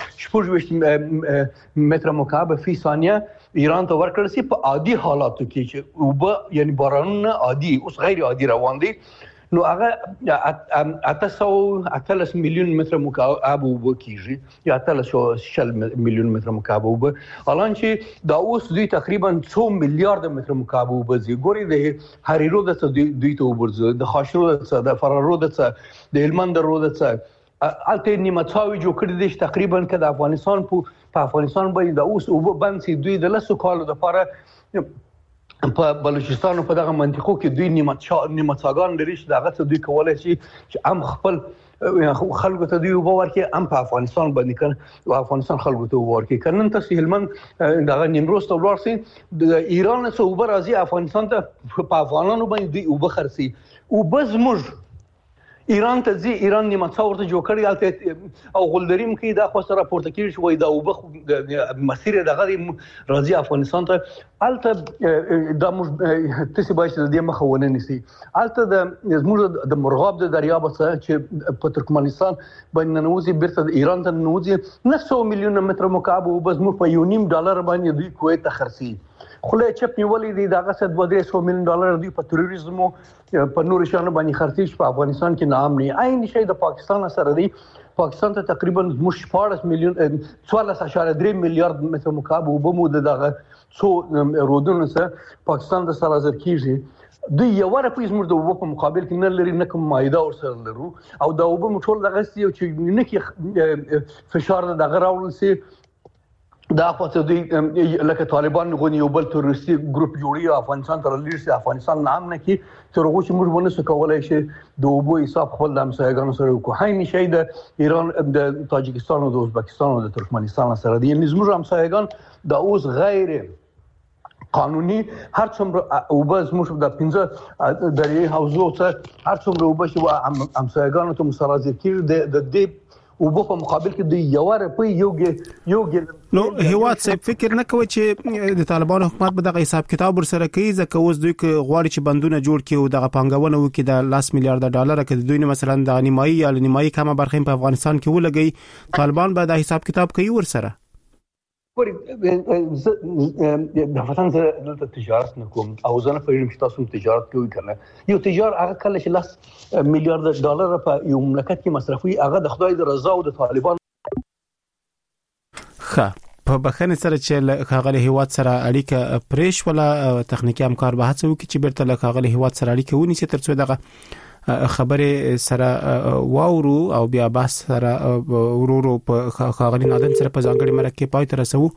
متر مکعب فی ثانیه ایران ته ورکړل سي په عادي حالاتو کې چې وب یعنی بارانونه عادي اوس غیر عادي روان دي. نو هغه 800 میلیون متر مکعب وب کیږي یا 800 میلیون متر مکعب وب الان چې دا اوس دوی تقریبا 2 میلیارډ متر مکعب وب زی. ګوري د هریرو د دوی ته وبرځي د خاشرو د فرارو د هلمند رود څخه الته نیمڅاوي جوړ کړی دي تقریبا که د افغانستان په افغانستان باندې د اوس وب باندې دوی د لسو کالو لپاره په بلوچستان په دغه منطقو کې دوی نیمڅاګان لري چې دغه څه دوی کولای شي چې هم خپل خلکو ته دوی وبور کې هم په افغانستان باندې کړ او افغانستان خلکو ته وبور کې کنن تاسو هلمند دغه نیمروز ته ورسي د ایران څخه وب راځي افغانستان ته په افغانانو باندې دوی وب خرسي او بزمج ایران ته ځي ایران نیمڅا ورته جوړ کړی او غلدریم کې دا خو سره راپورته کیږي چې وای دا وب مسیر دغه راځي افغانستان ته الته د تاسو باید د دې مخاونه نسی. الته د زموږ د مرغاب د دریاب څخه چې په ترکمنستان باندې نوځي بیرته ایران ته نوځي 900 میلیون متر مکعب وب زموږ په $1.5 باندې دوی کویت ته خرڅي. خله چپ نیولې دي دغه $200 میلیون دوی په تروریزم په نور شانو باندې خرڅي په افغانستان کې نام نه عین شي د پاکستان سره دی. پاکستان ته تقریبا 14.3 میلیارډ متر مکعب وب مو دغه څو رودونو سره پاکستان د سره زر کیږي. دوی یو ورپې زموږ د وب په مقابل کې نه لري نه کوم مایده ور سره لرو او د وب مټول دغه چې نه کې فشار دغه راول سي دا خاطر دوی لکه طالبان غونی یو بل تروریستي ګروپ جوړي افغانستان ته لري چې افغانستان نام نه کی تر هغه چې موږ ونه کولای شي د وبو حساب خپل د همسایګانو سره وکړو. هاي نشي د ایران د تاجکستان او د ازبکستان او د ترکمنستان سره دي. زموږ همسایګان دا اوس غیر قانوني هر څومره وبز مش د 15 درې حوزو څخه هر څومره وبش همسایګانو ته مساوات کړي د دې وبو په مقابل کې د یو روپی یو نو هیواد صاحب فکر نه کوي چې د طالبانو حکومت به دغه حساب کتاب ورسره کوي ځکه اوس دوی غواړي چې بندونه جوړ کړي او دغه پانګونه وکړي د 10 میلیارډ ډالر کې دوی مثلا د نیمایي یا نیمایي کمه برخه په افغانستان کې ولګي طالبان به د حساب کتاب کوي ورسره د افغانستان د تجارت نکوم او زنه په علم تاسو تجارت کوي کنه یو تجار هغه کله چې 10 میلیارډ ډالر په یو مملکت کې مصرفوي هغه د خدای د رضا او د طالبان په بخنه سره چې خاغله هیواد سره اړیکه پریش ولا تخنیکی همکار به هڅه وکړي چې بیرته له خاغله هیواد سره اړیکه ونیسي ترڅو دغه خبره سره واورو او بیا بحث سره ورورو په خاغلی نادن سره په ځانګړي مرکه پای تر رسو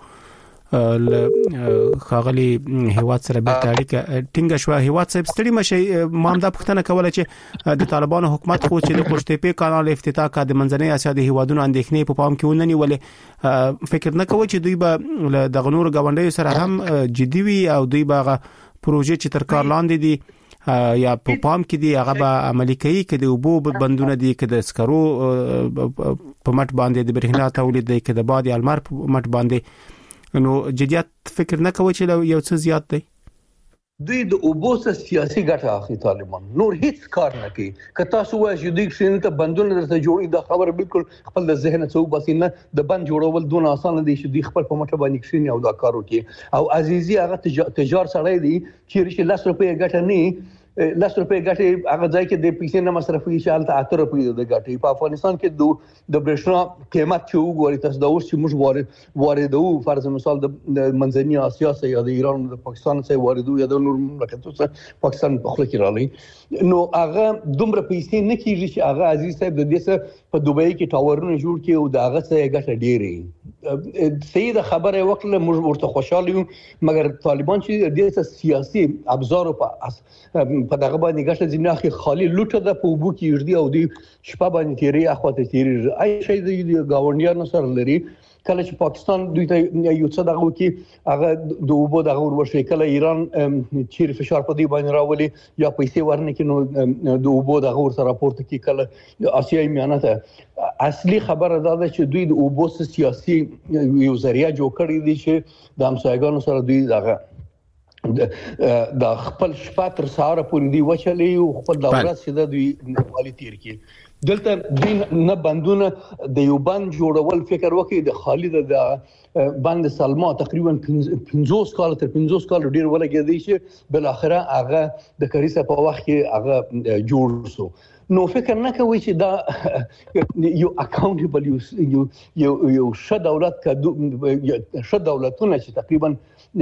خاغلی هیواد سره به اړیکه ټینګه شو هیواد صاحب ستړي مشي مامدا پښتنه کوله چې د طالبانو حکومت خو چې د پښتې کانال افتتاح کا د منځنۍ اسیا د هیوادونو اندېښنې په پام کې ونني ولې فکر نه کوي چې دوی به د غنور غونډې سره هم جدي وي او دوی به پروژې چې تر کار لاندې دي یا په پام کې دی هغه به عملي کوي کله وبو بندونه دي کله سکرو په مټ باندې د برېښنا تولید دی کله باد المار په مټ باندې نو جديات فکر نه کوي چې یو څه زیات دی دوی د اوبوس سیاسي ګټه اخلي طالبان نور هیڅ کار نه کوي که تاسو وایي چې دوی شنه ته بندونه درته جوړي د خبر بالکل خپل د ذهن څو بسینه د بند جوړول دون آسان دي چې دوی خپل په مټه باندې کښینی او دا کار وکړي او عزیزي هغه تجار سړی دی چې 10 روپۍ ګټه نه 10 روپۍ ګټه هغه ځای کې د پیسې نه مصرفي چې حالت 8 روپۍ د ګټه په افغانستان کې د برېښنا قیمت چې وګوري تاسو دا اوس چې موږ واردو فرض مثال د منځنۍ اسیا څخه یا د ایران د پاکستان څخه واردو یا د نور مملکتونو څخه پاکستان په خپل کې راغلي نو هغه دومره پیسې نه کیږي چې هغه عزیز صاحب د دې څخه په دوبۍ کې ټاورونه جوړ کړي او دا هغه څه ګټه ډېری سید خبره وکړه موږ ورته خوشاله یو مګر طالبان چې د دې سیاسي ابزار په دغه باندې ګټه ځیناخي خالی لوټه د په وبو کې وردي او دی شپه باندې تیری اخواته تیری اي شي د گاونډیانو سره لري کله چې پاکستان دوی ته یو څه دغه کې هغه د وبو دغه ورشي کله ایران چیر فشار په دی باندې راولي یا پیسې ورنه کې نو د وبو دغه ور سره راپورته کې کله آسیایي میانه ته اصلي خبره دا ده چې دوی د وبو سیاسي یو ذریعہ جوړ کړی دي چې د همسایګانو سره دوی دغه د خپل شپه تر سهار پورې دی وچلې او خپل دورات چې د دوی والی تیر کې دلته دوی نه بندونه د یو بند جوړول فکر وکړي د خالد د بند سلما تقریبا 50 کال تر 50 کال ډیر ولګیدي چې بل اخره هغه د کریسه په وخت کې هغه جوړ شو نو فکر نه کوي چې دا یو اکاونټیبل یو ش دولت ش دولتونه چې تقریبا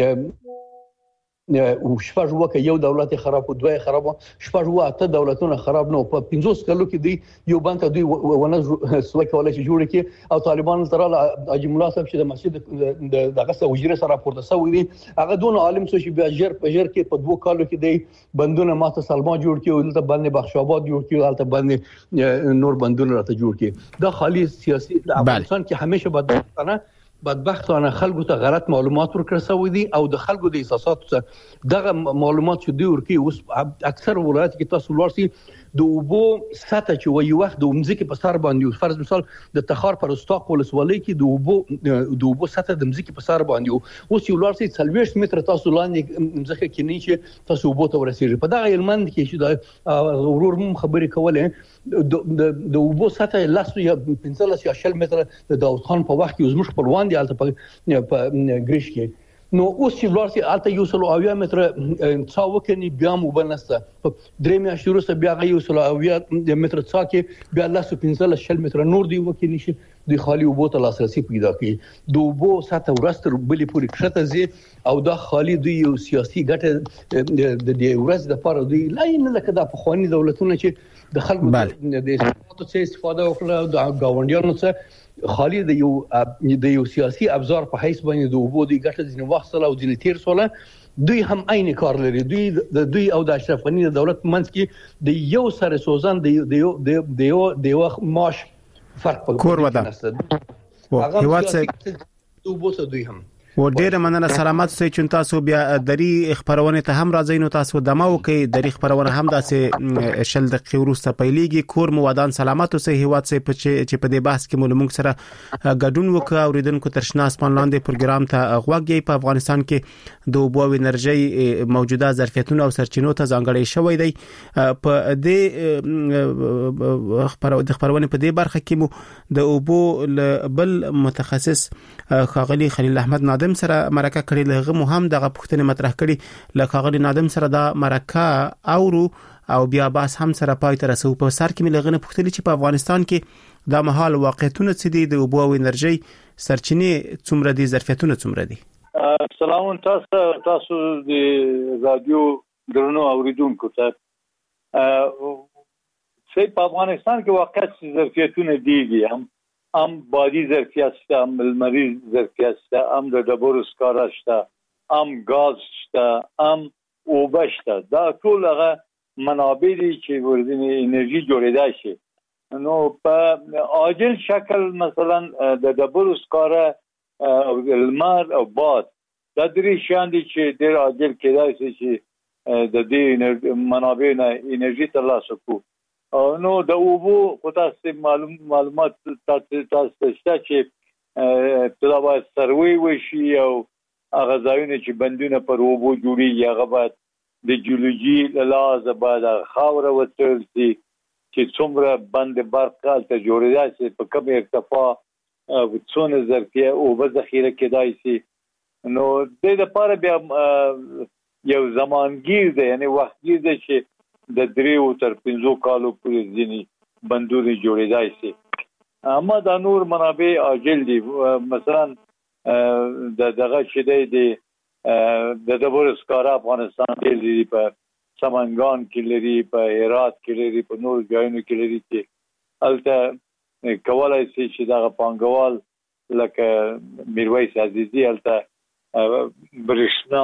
او شپږ وکه یو دولت خراب او دوه خراب شپږ وکه دولتونه خراب نو په 50 کلو کې دی یو بانک دوی ونه سوي کولای شي جوړ کړي او طالبان تر اجي مولا صاحب چې د مسجد دغه سوجره سره پورته سوي دي هغه دون عالم سو چې بیا جر په جر کې په 2 کالو کې دی بندونه ماته سلمان جوړ کړي او دلته باندې بخشاباد جوړ کړي دلته باندې نور بندونه راته جوړ کړي دا خالي سیاسي افغانستان کې همیشه بدبختانه بدبختانه خلکو ته غلط معلومات ورکړسوي دي او د خلکو د احساساتو څخه دغه معلومات چې دوی ورکي اوس اکثر ولایت کې تاسو ورسي د وبو ساته چې وي وخت د مزيکي په سر باندې فرض مثال د تخار پر استاق ولسوالۍ کې د وبو ساته د مزيکي په سر باندې اوس یو ورسي 40 متر تاسو لاندې مزخه کې نه چې تاسو وبو ته ورسیږي په دغه علمند کې چې د ورور مم خبرې کوله د وبو ساته لاسو یا 15 یا 10 متر د داوود خان په وخت کې زموږ خپلوان دي الته په ګریش کې نو اوس چې ورسي الته یو سلو اویا متر څاو کني بیا مو بنسته درې میاشتې وروسته بیا یو سلو اویا متر څا کې بیا لاسو 15 متر نور دی وکي نشي د خالي وبو ته لاسرسي پیدا کړي د وبو ساته ورستر بلی پوری کښته زی او دا خالي دی یو سیاسي ګټه د دې ورځ د پاره دی لاین لکه د پخوانی دولتونو چې د خلکو د استفاده وکړه د گاونډیانو څخه خالي د یو سیاسي ابزار په حیث باندې د وبو دی ګټه ځنه وخت او ځنه تیر سوله دوی هم عین کار لري دوی او د اشرف غنی د دولت منځ کې د یو سره سوزان د یو ماش فرق کور ودا هغه وبو ته دوی هم و ډیره مننه سلامات سئ چې تاسو بیا دری خبرونه ته هم راځئ نو تاسو دمو کې دری خبرونه هم داسې شل دقیقې وروسته پیلېږي کور مو ودان سلامات سئ هیواد سئ چې په دې بحث کې موږ سره ګډون وکړو اوریدونکو ترشنا اسمان لاندې پروګرام ته غوږی په افغانستان کې د اوبو او انرژي موجوده ظرفیتونو او سرچینو ته ځانګړی شوی دی په دې خبرونه په دې برخه کې مو د اوبو بل متخصص خاغلی خلیل احمد نادم سره مرکه کړې لغه مو هم دغه پوښتنه مطرح کړي لکه خاغلی نادم سره دا مرکه اورو او بیا باس هم سره پای ته رسو په سر کې ملغنه پوښتنه چې په افغانستان کې د محل واقعیتونه څه دي د اوبو او انرژي سرچینې څومره دي ظرفیتونه څومره دي سلام تاسو د رادیو درنو اوریدونکو ته په افغانستان کې واقعیت ظرفیتونه دي هم بادي ظرفیت شته هم لمریز ظرفیت شته هم د ډبرو سکاره شته هم غاز شته هم اوبه شته دا ټول هغه منابع دي چې ورځنی انرژي جوړېدای شي نو په عاجل شکل مثلا د ډبرو سکاره او لمر او باد دا درې شیان دي چې ډېر عاجل کېدای شي چې د دې منابع نه انرژي ترلاسه کوو نو د اوبو خو تاسو معلومات تاسو شته چې دا باید سروي وشي او هغه ځایونه چې بندونه پر اوبو جوړیږي هغه باید د جیولوژي له لحاظه باید خاوره وڅېړل شي چې څومره بند برق هلته جوړېدای شي په کوم ارتفاع څونه ظرفیه اوبه ذخیره کېدای شي نو د دې لپاره بیا یو زمانګیر دی یعنی وختګیر دی چې د 3 تر 5 کالو پورې ځینی بندونه جوړېدای شي اما د نور منابع عاجل دي مثلا دغه چې د ډبرو سکاره افغانستان دی په سمنګان کې لري په هرات کې لري په نور ځایونو کې لري چې الته کولای شي چې دغه پانګوال لکه میرویس عزیزی الته برښنا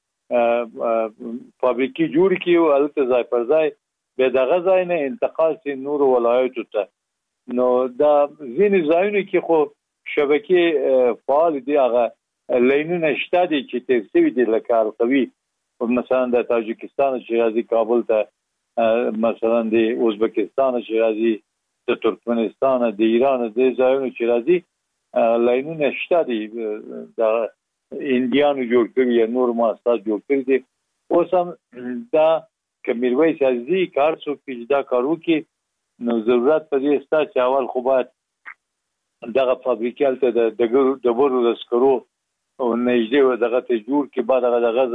فابریکي جوړ کیو الته ځای پر ځای به دغه ځای نه انتقال سي نور ولایتو ته نو دا ځینې ځایونه کې خو شبکې فعال دي هغه لینونه شته دي چې ترسوي دي لکه القوي مثلا د تاجکستان چې راځي کابل ته مثلا د ازبکستان چې راځي د ترکمنستان د ایران د ځایونو چې راځي لینونه شته دي د انډیانو جوړ کړی یا نور مؤسسات جوړ کړی دي اوس هم دا کمیروي سازي کار څو کې دا کارو کې نو ضرورت پدې ستا چې اول خو باید دغه فابریکال ته د ډبرو د سکرو او نږدې دغه ته جوړ کې بعد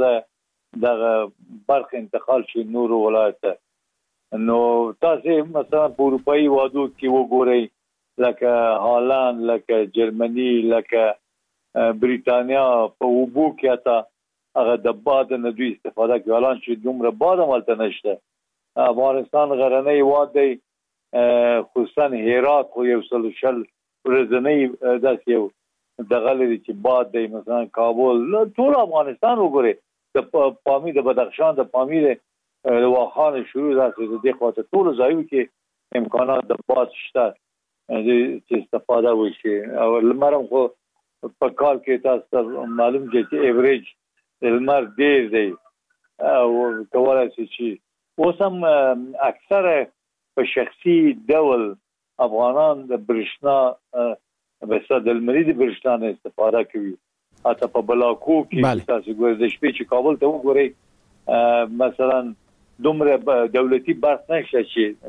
دغه برق انتقال شي نور ولایت نو تاسو مثلا په اروپאי وادو کې وګورئ لکه هالند لکه جرمني لکه بریتانیا په اوبو کې اته هغه د باد نه دوی استفاده کوي الان چې دومره باد عملته نشته افغانستان غرنی واد دی خصوصا هرات خو یو سلوشل ورځنی داس یو دغه لري چې باد دی مثلا کابل ټول افغانستان وګوري د پامیر د بدخشان د پامیر د واخان شروع راځي د دې خواته ټول ځایو کې امکانات د باد شته چې استفاده وشي او لمرم خو په کال کې تاسو معلوم دي چې ایوریج لمر ډیر دی او کولای شي چې اوس هم اکثره په شخصي ډول افغانان د برښنا بس د لمریز برښنا نه استفاده کوي اته په بلاکو کې تاسو ګورئ د شپې چې کابل ته وګورئ مثلا دومره دولتي برق نشته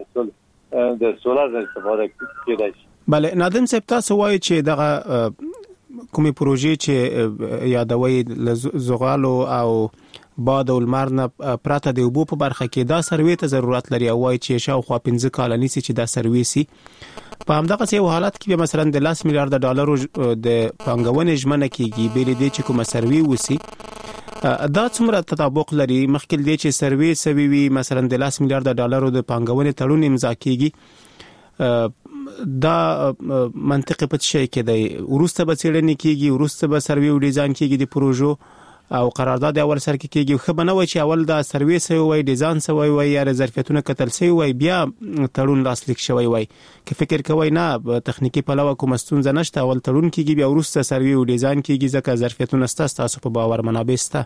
چې د سولار استفاده کېدای شي بله نادم صاحب تاسو وایي چې دغه کومې پروژې چې یادوي زغالو او باد او لمر نه پراته د اوبو په برخه کې دا سروي ته ضرورت لري او وایي چې شاوخوا 15 کال نيسي چې دا سروي سي په همدغه څه حالت کې مثلا د 10 میلیارډ ډالرو د پنګونې ژمنه کیږي بیل دي چې کومه سروي وسی دا څومره تطابق لري مخکې دې چې سروي سوي مثلا د 10 میلیارډ ډالرو د پنګونې تړون امضا کیږي دا منطقي په شي کې دی ورسته به څېړنې کیږي ورسته به سروي او ډیزاین کیږي د پروژو او قرارداد اول سر کې کېږي خو بنوي چې اول دا سرویس وي ډیزاین سوي وي یا ظرفیتونه کتل سوي وي بیا تړون لاسلیک شوی وي که فکر کوي نه تخنیکی پلوه کوم ستونزه نشته اول تړون کېږي بیا وروسته سروي او ډیزاین کېږي ځکه ظرفیتونه تاسو په باور منابع سته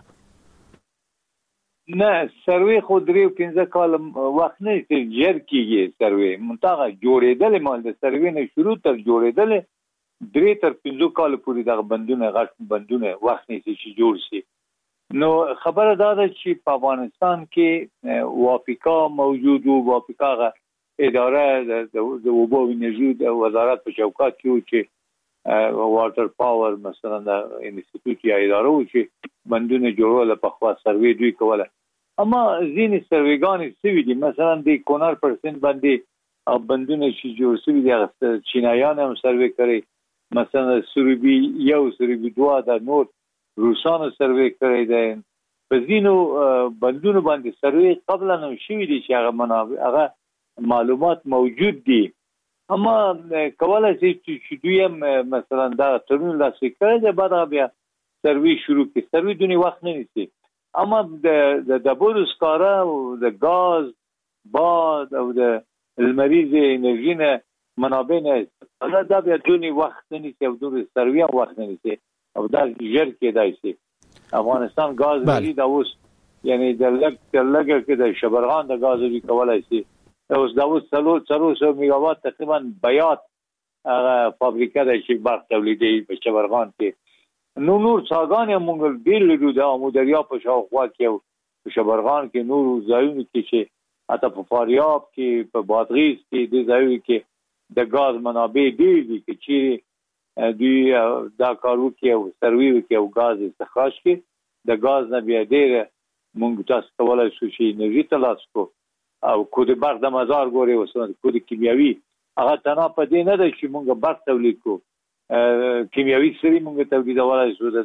نه سروي خو 3-15 کال وخت نه جر کېږي سروي منتها جوړېدل مال د سروي نه شروع تر جوړېدل 3-5 کال پورې دغه بندونه غټ بندونه وخت نه چې جوړ شي نو خبره دا ده چې په افغانستان کې وافقا موجود او وافقا اداره د اوبو انرژي د وزارت په چوکاټ کې چې واټر پاور مثلا د انسټیټیوټ یا اداره و چې بندونه جوړول په خوا سروي دوی کوله اما ځینې سرویګان سوي دي مثلا د کونر پرسنټ باندې بندونه چې جوړ سوي دي چینایان هم سروي کوي مثلا سروبي 1 سروبي 2 د نور روسانو سروي کوي د بزینو بندونو باندې سروي قبل نه شوي دي چې هغه منابع هغه معلومات موجود دي اما کولای شي چې دوی مثلا دا ترمیم لاسلیک کړي د بعد بیا سروي شروع کړي سروي دونی وخت نه نیسي اما د بورس کارا او د غاز باد او د المریض انرژي نه منابع نه دا بیا دونی وخت نه نیسي او دونی سروي وخت نه نیسي او دا ژر کېدای شي افغانستان غاز لري دا اوس یعنی د لګ کې د شبرغان د غاز لري کولای شي اوس دا اوس 300 میگاوات تقریبا بیات فابریکه د شي برق تولیدي په شبرغان کې نور څاګان هم موږ بیل لرو د امودریا په شاوخوا کې په شبرغان کې نور ځایونه کې چې اته په فاریاب کې په بادغیس کې د ځایونو کې د غاز منابع ډېر دي چې دوی دا کارو کې او سروي کې او غاز استخراج کې د غاز نه بیا ډېر موږ تاسو کولای شو چې انرژي ترلاسه کو او کو د برق د مزار ګوري وسونه کو د کیمیاوي هغه تنه په دې نه ده چې موږ برق تولید کو کیمیاوي سری موږ تولیدولای شو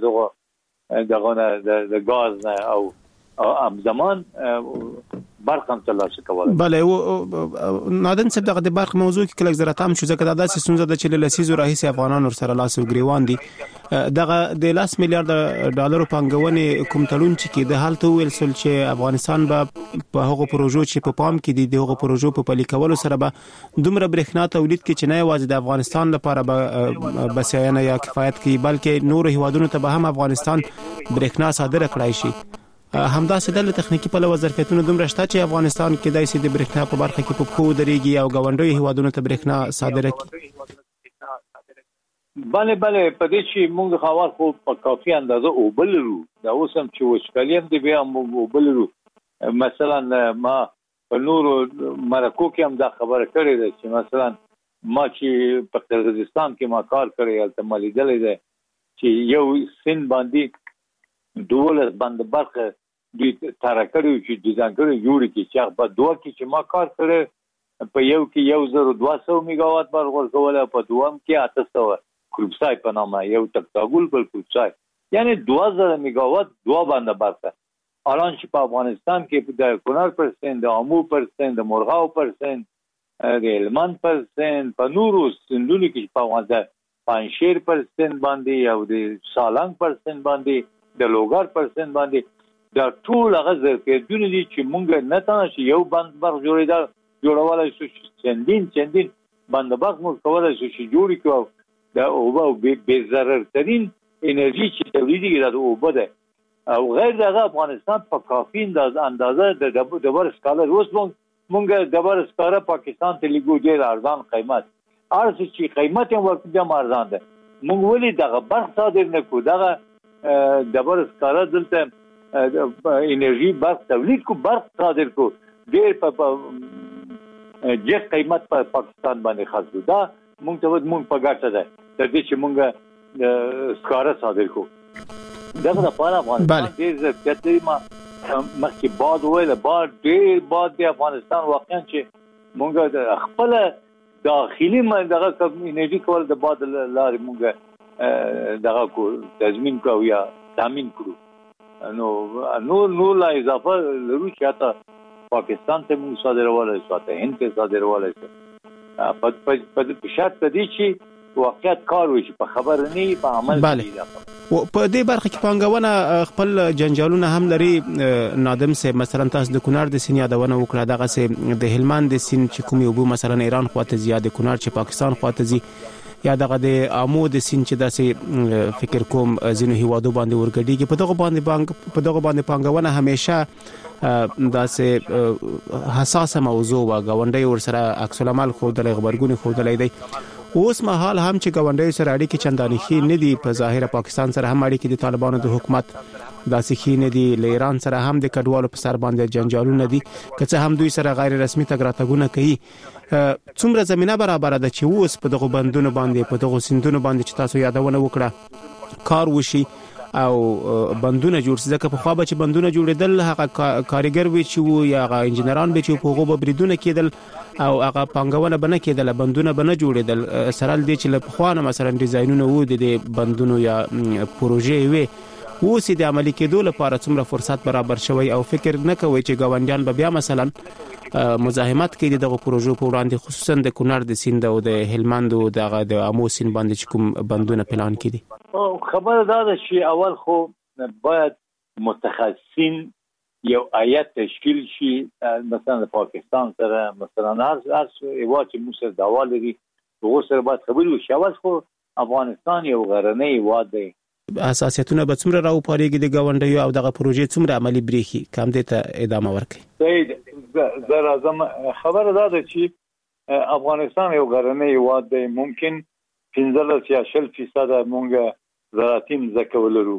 دغه د غاز نه او همزمان برق هم ترلاسه کولای بله نادن صاحب دغه د برق موضوع کې کله زراعت هم شو ځکه دا داسې ستونزه ده چې لسیزو راهیسې افغانان ورسره لاس او ګریوان دي دغه د 10 میلیارډ ډالرو پانګونې کوم تړون چې د حالت ویل سول چې افغانستان به په هغو پروژو چې په پام کې دي دغه پروژو په پلي کولو سره به دومره برېښنا تولید کې چې نه یوازې د افغانستان لپاره به بسیانه یا کفایت کوي بلکې نور هیوادونو ته به هم افغانستان برېښنا صادره کړای شي همدا سدل تخنیکی په لور ظرفیتونه دومره شته چې افغانستان کې د سید برېښنا په برخه کې په خو درېږي او غونډوي هیوادونو ته برېښنا صادره کوي بله په دې چې موږ خواص خو په کافي اندازه او بلرو دا اوسم چې وشکالیم دی بیا موږ بلرو مثلا ما په نور مرکو کې هم دا خبره کړې ده چې مثلا ما چې په قزاقستان کې ما کار کړی البته مالي دلې ده چې یو سن باندې دولت باندې برخه دوی ترکړو چې ډیزاین کړو جوړ کی چې په دوه کې چې ما کار کړی په یو کې 1200 میگاوات برق ورکول په دوم کې 800 کروبسای په نامه یو تکتاګول په کروبسای یعنی 2000 میگاوات دوه باندې برخه الان چې په افغانستان کې د کونړ پرسنټ د امو پرسنټ د مرغاو پرسنټ د هلمند پرسنټ په نورو سندونو کې په افغانستان پنځشیر پرسنټ باندې او د سالنګ پرسنټ باندې د لوګر پرسنټ باندې دا ټول هغه ظرفیتونه دي چې مونږ نه تاسو یو بند برق جوړولای شو چندین بند برق مو کولای شو چې جوړی کوو دا او به ضرر ترين انرژي چې تولیدي د اوبه ده او غیر دغه افغانستان په کافي اندازه د بر سکاله روز مونږ د بر سکاله پاکستان ته لګو ډیر ارزان قیمت ارز چې قیمت هم ورته ارزان ده مونږ ولې دغه برق صادر نه کو دغه د بر سکاله دلته انرژي برق تولید کو برق صادر کو ډیر په جګ قیمت په پاکستان باندې خرڅو دا مونږ په ګټه ده تر دې چې مونږ سکاره صادر کو دغه لپاره افغانستان ډیر ضرورت لري ما مخکې باد ویل باد ډیر باد دی افغانستان واقعا چې مونږ د خپل داخلي دغه انرژي کول د باد لارې مونږ دغه کو تضمین کو یا تامین کړو نو لا اضافه لرو چې تا پاکستان ته موږ صادرولای شو ته هند ته صادرولای شو په شرط دی چې واقعیت کار وشي په خبر نه په عمل کې. په دې برخه کې پانګونه خپل جنجالونه هم لري نادم سه. مثلا تاسو د کونړ د سین یادونه وکړه، دغه سه د هلمند د سین چې کوم یو مثلا ایران خواته زیاده کونړ چې پاکستان خواته زی، یا دغه د امو د سین چې داسې فکر کوم ځینو هیوادو باندې ورګډیږي. په دغه باندې پانګونه همیشه داسې حساسه موضوع و. غونډي ورسره عکس العمل خودلې خبرګونی خودلې دی. اوس مهال هم چې غونډي سره اړیکې چندانې ښې نه دي، په ظاهر پاکستان سره هم اړیکې د طالبانو د حکومت داسې ښې نه دي، له ایران سره هم د کډوالو په سر باندې جنجالونه دي، که څه هم دوی سره غیر رسمي تګ راتګونه کوي. څومره زمينه برابر ده چې اوس په دغه بندونو باندې، په دغه سیندونو باندې چې تاسو یادونه وکړه، کار وشي او بندونه جوړ شي؟ ځکه په خو به چې بندونه جوړېدل هغه کارګر وي چې وو یا هغه انجنیران به چې په هغه بریدونه کېدل او هغه پانګونه بنه کېدل، بندونه بنه جوړېدل. سره دې چې له خوانه مثلا ډیزاینونه وو د بندونو یا پروژې وي، اوس د عملي کېدو لپاره څومره فرصت برابر شوی او فکر نه کوي چې ګاونډیان به بیا مثلا مزاحمت کوي دغه پروژو په وړاندې، خصوصا د کونړ د سیند او د هلمند او د امو سیند باندې چې کوم بندونه پلان کړي؟ خبره دا ده چې اول خو باید متخصصین یو هیئت تشکیل شي، مثلا د پاکستان سره، مثلا هر هیواد چې موږ سره دعوا لري هغه سره باید خبرې وشي. اول خو افغانستان یو غرنی هیواد دی، اساسیتونه به څومره راوپارېږي د غونډیو او دغه پروژې څومره عملی بریخي کم دې ته ادامه ورکړي؟ زه راځم. خبره دا ده چې افغانستان یو غرنی هیواد دی، ممکن 15 یا 20% مونږ زراعتي ځمکه ولرو،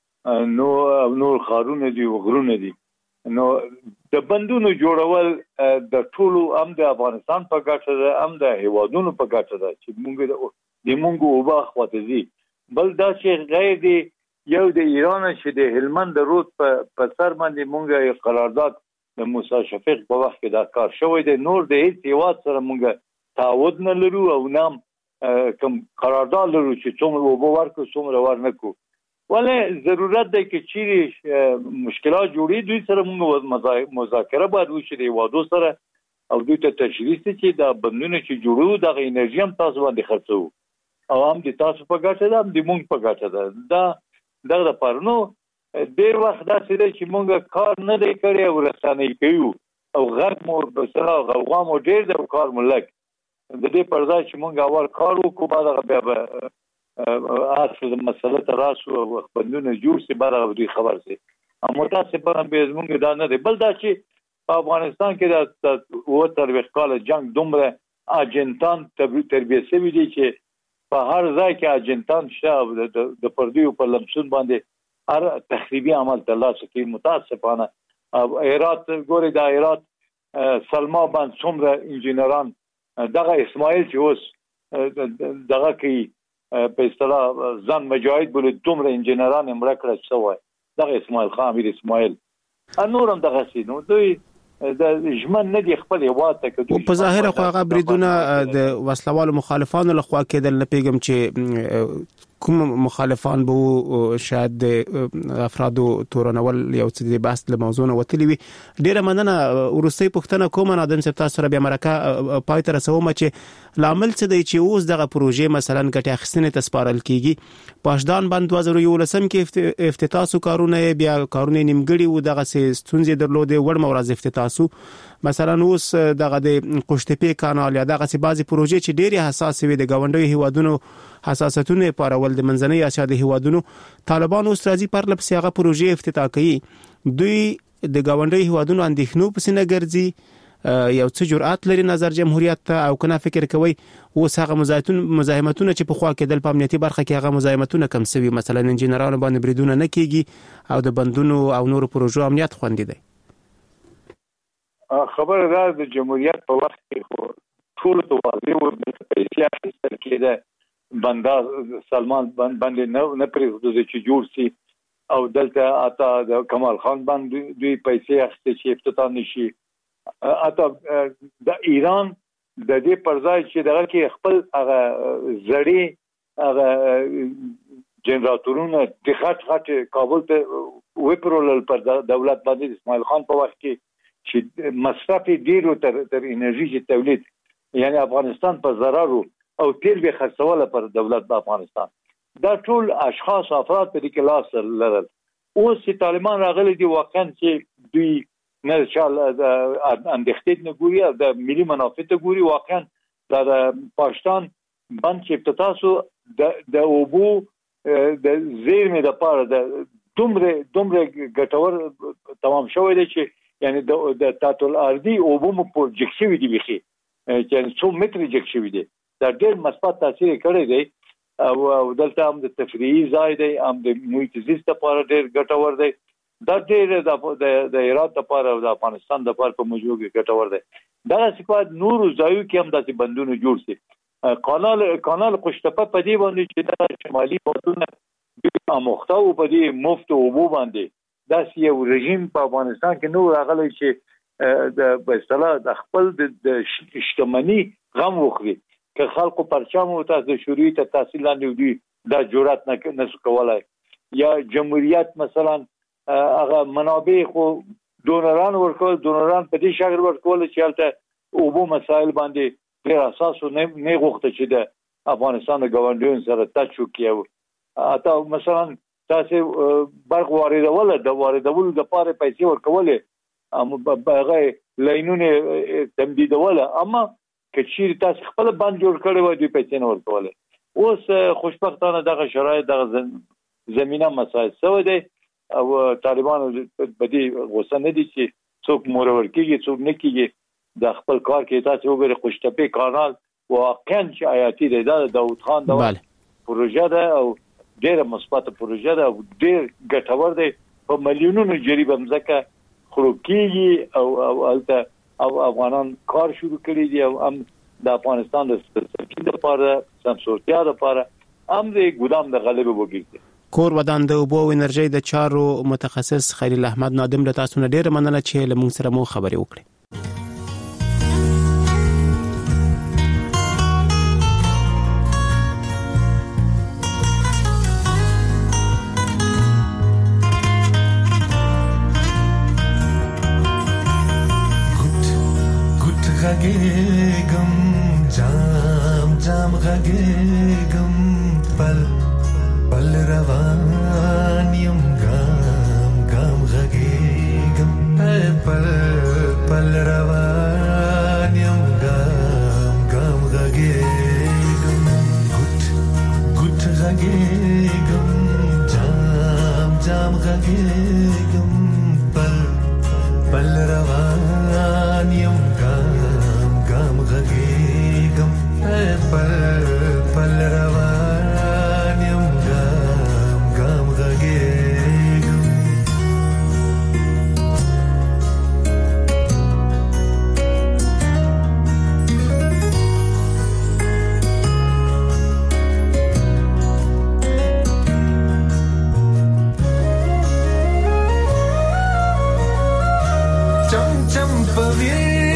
نور خارونه دي او غرونه دي. نو د بندونو جوړول د ټولو هم د افغانستان په ګټه ده، هم د هیوادونو په ګټه ده چې مونږ وبا خواته دي. بل دا چې غیر دی یو د ایران چې د هلمند د رود په سر باندې مونږ قرارداد د موسی شفیق په وخت کې دا کار شوی دی. نور د هیڅ هیواد سره مونږ تعهد نه لرو او نام کوم قرارداد لرو چې څومره وبو ورکو څومره ورنکو. ولې ضرورت دی چې چیرې مشکلات جوړي دوی سره موږ مذاکره باید وشي د هیوادو سره او دوی ته تشخیص چې دا بندونه چې جوړو دغه انرژي هم تاسو باندې خرڅو او هم د تاسو په ګټه ده هم د موږ په ګټه ده. دا دغه لپاره نو ډېر وخت داسې دی چې موږ کار نه دی کړی او رسنۍ کوو او غږ مو بسره غوغا مو ډېر دی او کار مو لږ. د دې پر ځای چې موږ اول کار وکړو بعد بیا به اصل مسله ته راسو او بندونه جوړ سي بعد دوی خبر سي. متاسفانه به زمونږ دا نه دی. بل دا چې په افغانستان کې د وتر وکاله جنگ دومره اجنټان تربیه شوی دي چې په هر ځای کې اجنټان شته د پردیو په لمسون باندې هر تخریبي عمل ترلاسه کوي. متاسفانه هرات ګوري د هرات سلما باندې څومره انجینران دغه اسماعیل چې اوس دغه کوي په اصطلاح ځان مجاهد بوله دومره انجینران مړه کړه شوی دغه اسماعیل خان امیر اسماعیل نورم دغه سي. نو دوی د ژمن نه دی خپل هیواد ته کډو په ظاهر خو هغه بریدونه د وسلوالو مخالفانو لخوا کېدل. نه پیغام چې کوم مخالفان به شاید د افرادو تورنول یو څه د بحث له موضوع نه وتلی وي. ډیره مننه. ورستۍ پوښتنه کوم نادم صاحب تاسو سره بیا مرکه پای ته رسوم چې لامل څه دی چې اوس دغه پروژې مثلا ګټه اخیستنې ته سپارل کیږي. پاشدان بند 2011 کې افتتاح سو کارونه بیا کارونه نیمګړي و دغه ستونزې درلودې وړ مورز افتتاح سو. مثلا اوس دغه د قشتپې کانال یا دغه سي بعضي پروژې چې ډېری حساس وي د غونډیو هیوادونو حساسیتونه پارول د منځنۍ اسیا د هیوادونو طالبان اوس راځي پر لپس هغه پروژې افتتاح کوي. دوی د غونډیو هیوادونو اندېښنو په سینه ګرځي یو څه جرأت لري نظر جمهوریت ته او کنه فکر کوي اوس هغه مزاحمتونه چې په خوا کې د امنیتي برخه کې هغه مزاحمتونه کم سوي مثلا انجینرانو باندې بریدونه نه کیږي او د بندونو او نور پروژو امنیت خوندي دی. خبر دا د جمهوریت په وخت کې ټول توازی او د پیسې اخیستل کېده بندا سلمان باندې نه پرېږدي چې جوړ سي او دلته اتا د کمال خان باندې دوی پیسې اخیستي چې افتتاح نشي. اتا د ایران د دې پر ځای چې دغه کې خپل هغه زړی هغه جنراتورونه د خاط کابل ته وپرول پر دولت باندې اسماعیل خان په وخت کې چې مصرف ډیرو تر انرژي چې تولید یعنی افغانستان په ضرر او تیل به خرڅول پر دولت د افغانستان. دا ټول اشخاص افراد په دې کې لاس لرل. اوس چې طالبان راغلي دي واقعا چې دوی نه شال اندېښنې نه ګوري او د ملي منافع ته ګوري. واقعا د پاکستان باندې چې تاسو د اوبو د زیرمې د پاره د دومره ګټور تمام شوی دی چې یعنی د تاتل ارضي اوبو مو پروجیکټ شوی دی بخي چې 100 متر جګ شوی دی. دا ډېر مثبت تاثیر کړی دی او دلته هم د تفریحي ځای دی، هم د محیط زیست لپاره ډېر ګټور دی. دا ډېر د هرات لپاره او د افغانستان لپاره په موضوع کې ګټور دی. دا صفات نور ځایو کې هم داسې بندونه جوړ شي. کانال قشتپه په دې باندې چې د شمالي بادونه د اموخته او په دې مفت اوبو باندې داسې یو رژیم په افغانستان کې نو راغلی چې د بسلا د خپل د شتمنۍ غم وخوري که خلکو پرچم او تاسو د شوروي ته تحصیل لاندې دی دا جرأت نه کولای. یا جمهوریت مثلا هغه منابع خو دونران ورکول، دونران په دې شکل ورکول چې البته اوبو مسائل باندې ډېر اساس نه غوښته چې د افغانستان د ګاونډیانو سره ټچ وکړي. اته مثلا تاسو برق واردول د واردولو لپاره پیسې ورکولې هغه لاینونه تمدیدول، اما کچیر تاسو خپل بند جوړ کړی و دوی پیسې نه ورکولې. اوس خوشبختانه دغه شرایط دغه زمينه مسائل سوي دي او طالبان په دې غوسه نه دي چې څوک مورور کېږي څوک نه کېږي. د خپل کار کې تاسو وګورئ قشتپه کانال واقعا چې حیاتي دی. دا د داوود خان د پروژه ده او ډېر مثبت پروژه ده او ډېر ګټور دی. په ملیونونو جریب مزکه خړو کېږي او البته او افغانان کار شروع کړی دي او هم د افغانستان د ستراتیژي لپاره سمسورتیا لپاره هم د ګودام د غلبه وګړي. کور ودان د اوبو او انرژي د چارو متخصص خلیل احمد نادم له تاسو نه ډېر مننه چې له موږ سره مو خبرې وکړې. غږېږم جام جام غږېږم پل پل روان یم ګام ګام غږېږم پل پل روان یم ګام ګام غږېږم ګټ ګټ غږېږم جام جام غږېږم پل پل روان یم غږېږم پل پل روان یم ګام ګام غږېږم. چم چم پوي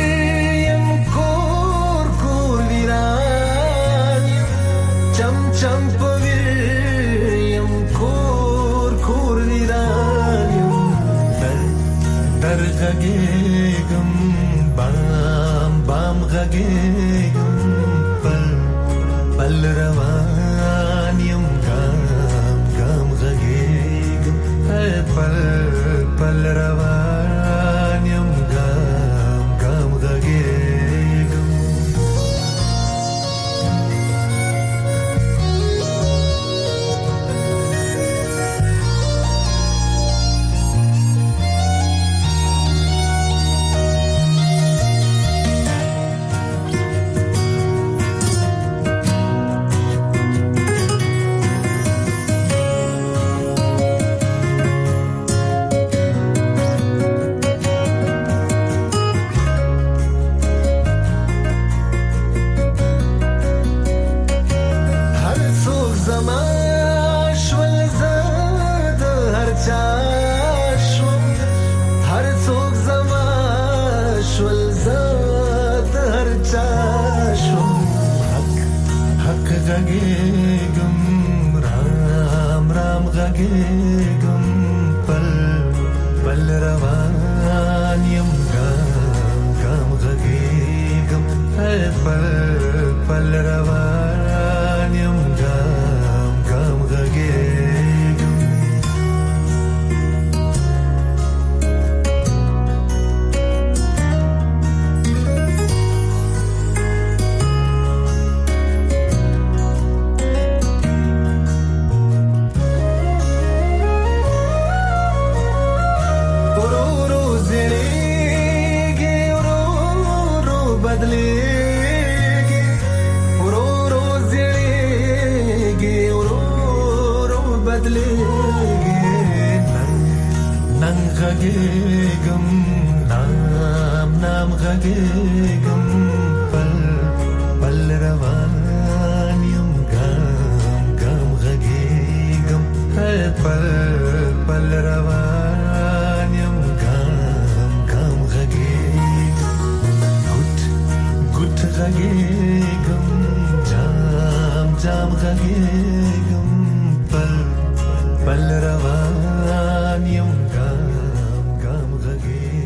غږېږم بام بام غږېږم پل پل روان یم ګام ګام غږېږم پل پل روان یم ګام ګام غږېږم. غږېږم رام رام غږېږم پل پل روان یم ګام ګام غږېږم پل پل روان غږېږم نام نام غږېږم پل پل روان یم ګام ګام غږېږم پل پل روان یم ګام ګام غږېږم ګوت ګوت غږېږم جام جام غږېږم